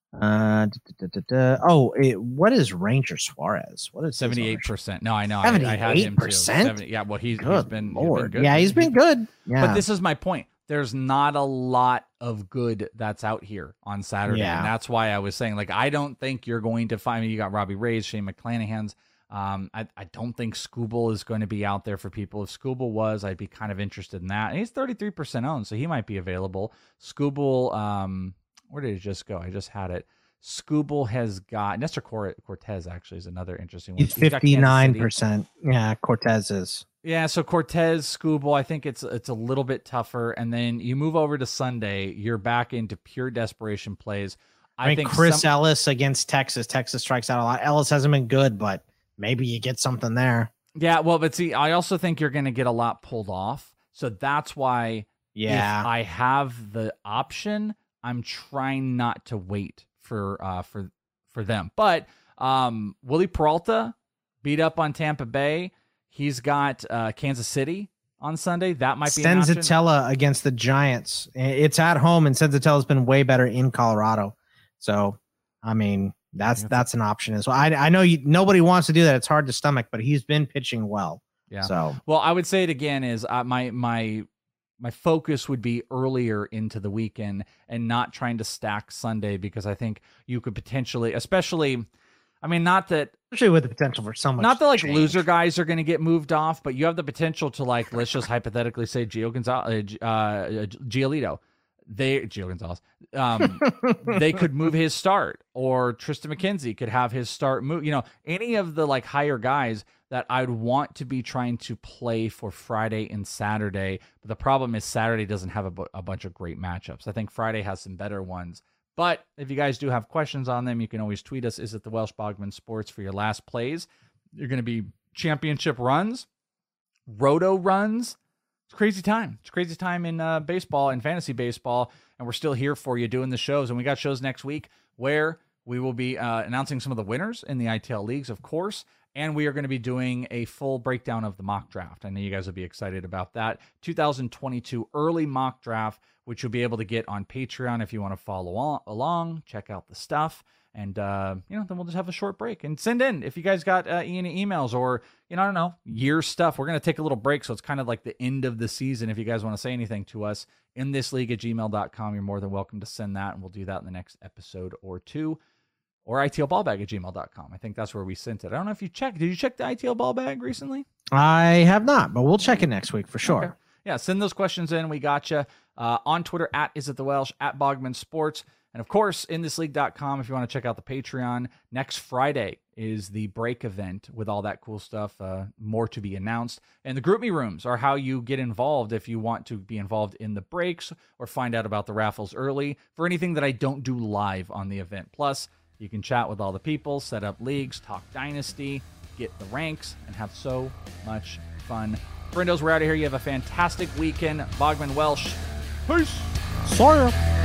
Uh, da, da, da, da. Oh, it, what is Ranger Suarez? What is seventy-eight percent? No, I know. seventy-eight I, I had him too. seventy, yeah, well, he's, good he's been, Lord. he's been good. Yeah, he's been good. Yeah, but this is my point. There's not a lot of good that's out here on Saturday, yeah. and that's why I was saying, like, I don't think you're going to find. I mean, you got Robbie Reyes, Shane McClanahan's. Um, I, I don't think Skubal is going to be out there for people. If Skubal was, I'd be kind of interested in that. And he's thirty-three percent owned, so he might be available. Skubal, um, where did it just go? I just had it. Skubal has got Nestor Cortez. Actually, is another interesting one. He's fifty-nine percent. Yeah, Cortez is. Yeah, so Cortez, Skubal, I think it's it's a little bit tougher. And then you move over to Sunday, you're back into pure desperation plays. I, I mean, think Chris some, Ellis against Texas. Texas strikes out a lot. Ellis hasn't been good, but maybe you get something there. Yeah, well, but see, I also think you're going to get a lot pulled off. So that's why yeah. if I have the option, I'm trying not to wait for uh, for for them. But um, Willie Peralta beat up on Tampa Bay. He's got uh, Kansas City on Sunday. That might be an option. Senzatella against the Giants. It's at home, and Senzatella's been way better in Colorado. So, I mean, that's that's an option as well. I, I know you, nobody wants to do that. It's hard to stomach, but he's been pitching well. Yeah. So, well, I would say it again is uh, my my my focus would be earlier into the weekend and not trying to stack Sunday, because I think you could potentially, especially, I mean, not that, especially with the potential for so much, not that like change. loser guys are going to get moved off, but you have the potential to, like, let's just hypothetically say Gio Gonzalez, uh, uh, Giolito. They Gio Gonzalez, um, they could move his start, or Tristan McKenzie could have his start move. You know, any of the like higher guys that I'd want to be trying to play for Friday and Saturday. But the problem is Saturday doesn't have a, bu- a bunch of great matchups. I think Friday has some better ones. But if you guys do have questions on them, you can always tweet us. Is it the Welsh Bogman Sports for your last plays? You're going to be championship runs, roto runs. It's crazy time. It's crazy time in uh, baseball and fantasy baseball, and we're still here for you doing the shows. And we got shows next week where we will be uh, announcing some of the winners in the I T L leagues, of course, and we are going to be doing a full breakdown of the mock draft. I know you guys will be excited about that. two thousand twenty-two early mock draft, which you'll be able to get on Patreon if you want to follow on, along, check out the stuff. And, uh, you know, then we'll just have a short break and send in if you guys got uh, any emails or, you know, I don't know, year stuff. We're going to take a little break. So it's kind of like the end of the season. If you guys want to say anything to us, in this league at gmail dot com, you're more than welcome to send that. And we'll do that in the next episode or two. Or I T L ballbag at gmail dot com. I think that's where we sent it. I don't know if you checked. Did you check the I T L ballbag recently? I have not, but we'll check it next week for sure. Okay. Yeah, send those questions in. We got you uh, on Twitter at Is It The Welsh, at Bogman Sports. And of course, in this league dot com, if you want to check out the Patreon, next Friday is the break event with all that cool stuff, uh, more to be announced. And the Group Me rooms are how you get involved if you want to be involved in the breaks or find out about the raffles early for anything that I don't do live on the event. Plus, you can chat with all the people, set up leagues, talk Dynasty, get the ranks, and have so much fun. Friendos, we're out of here. You have a fantastic weekend. Bogman Welsh. Peace. Sorry.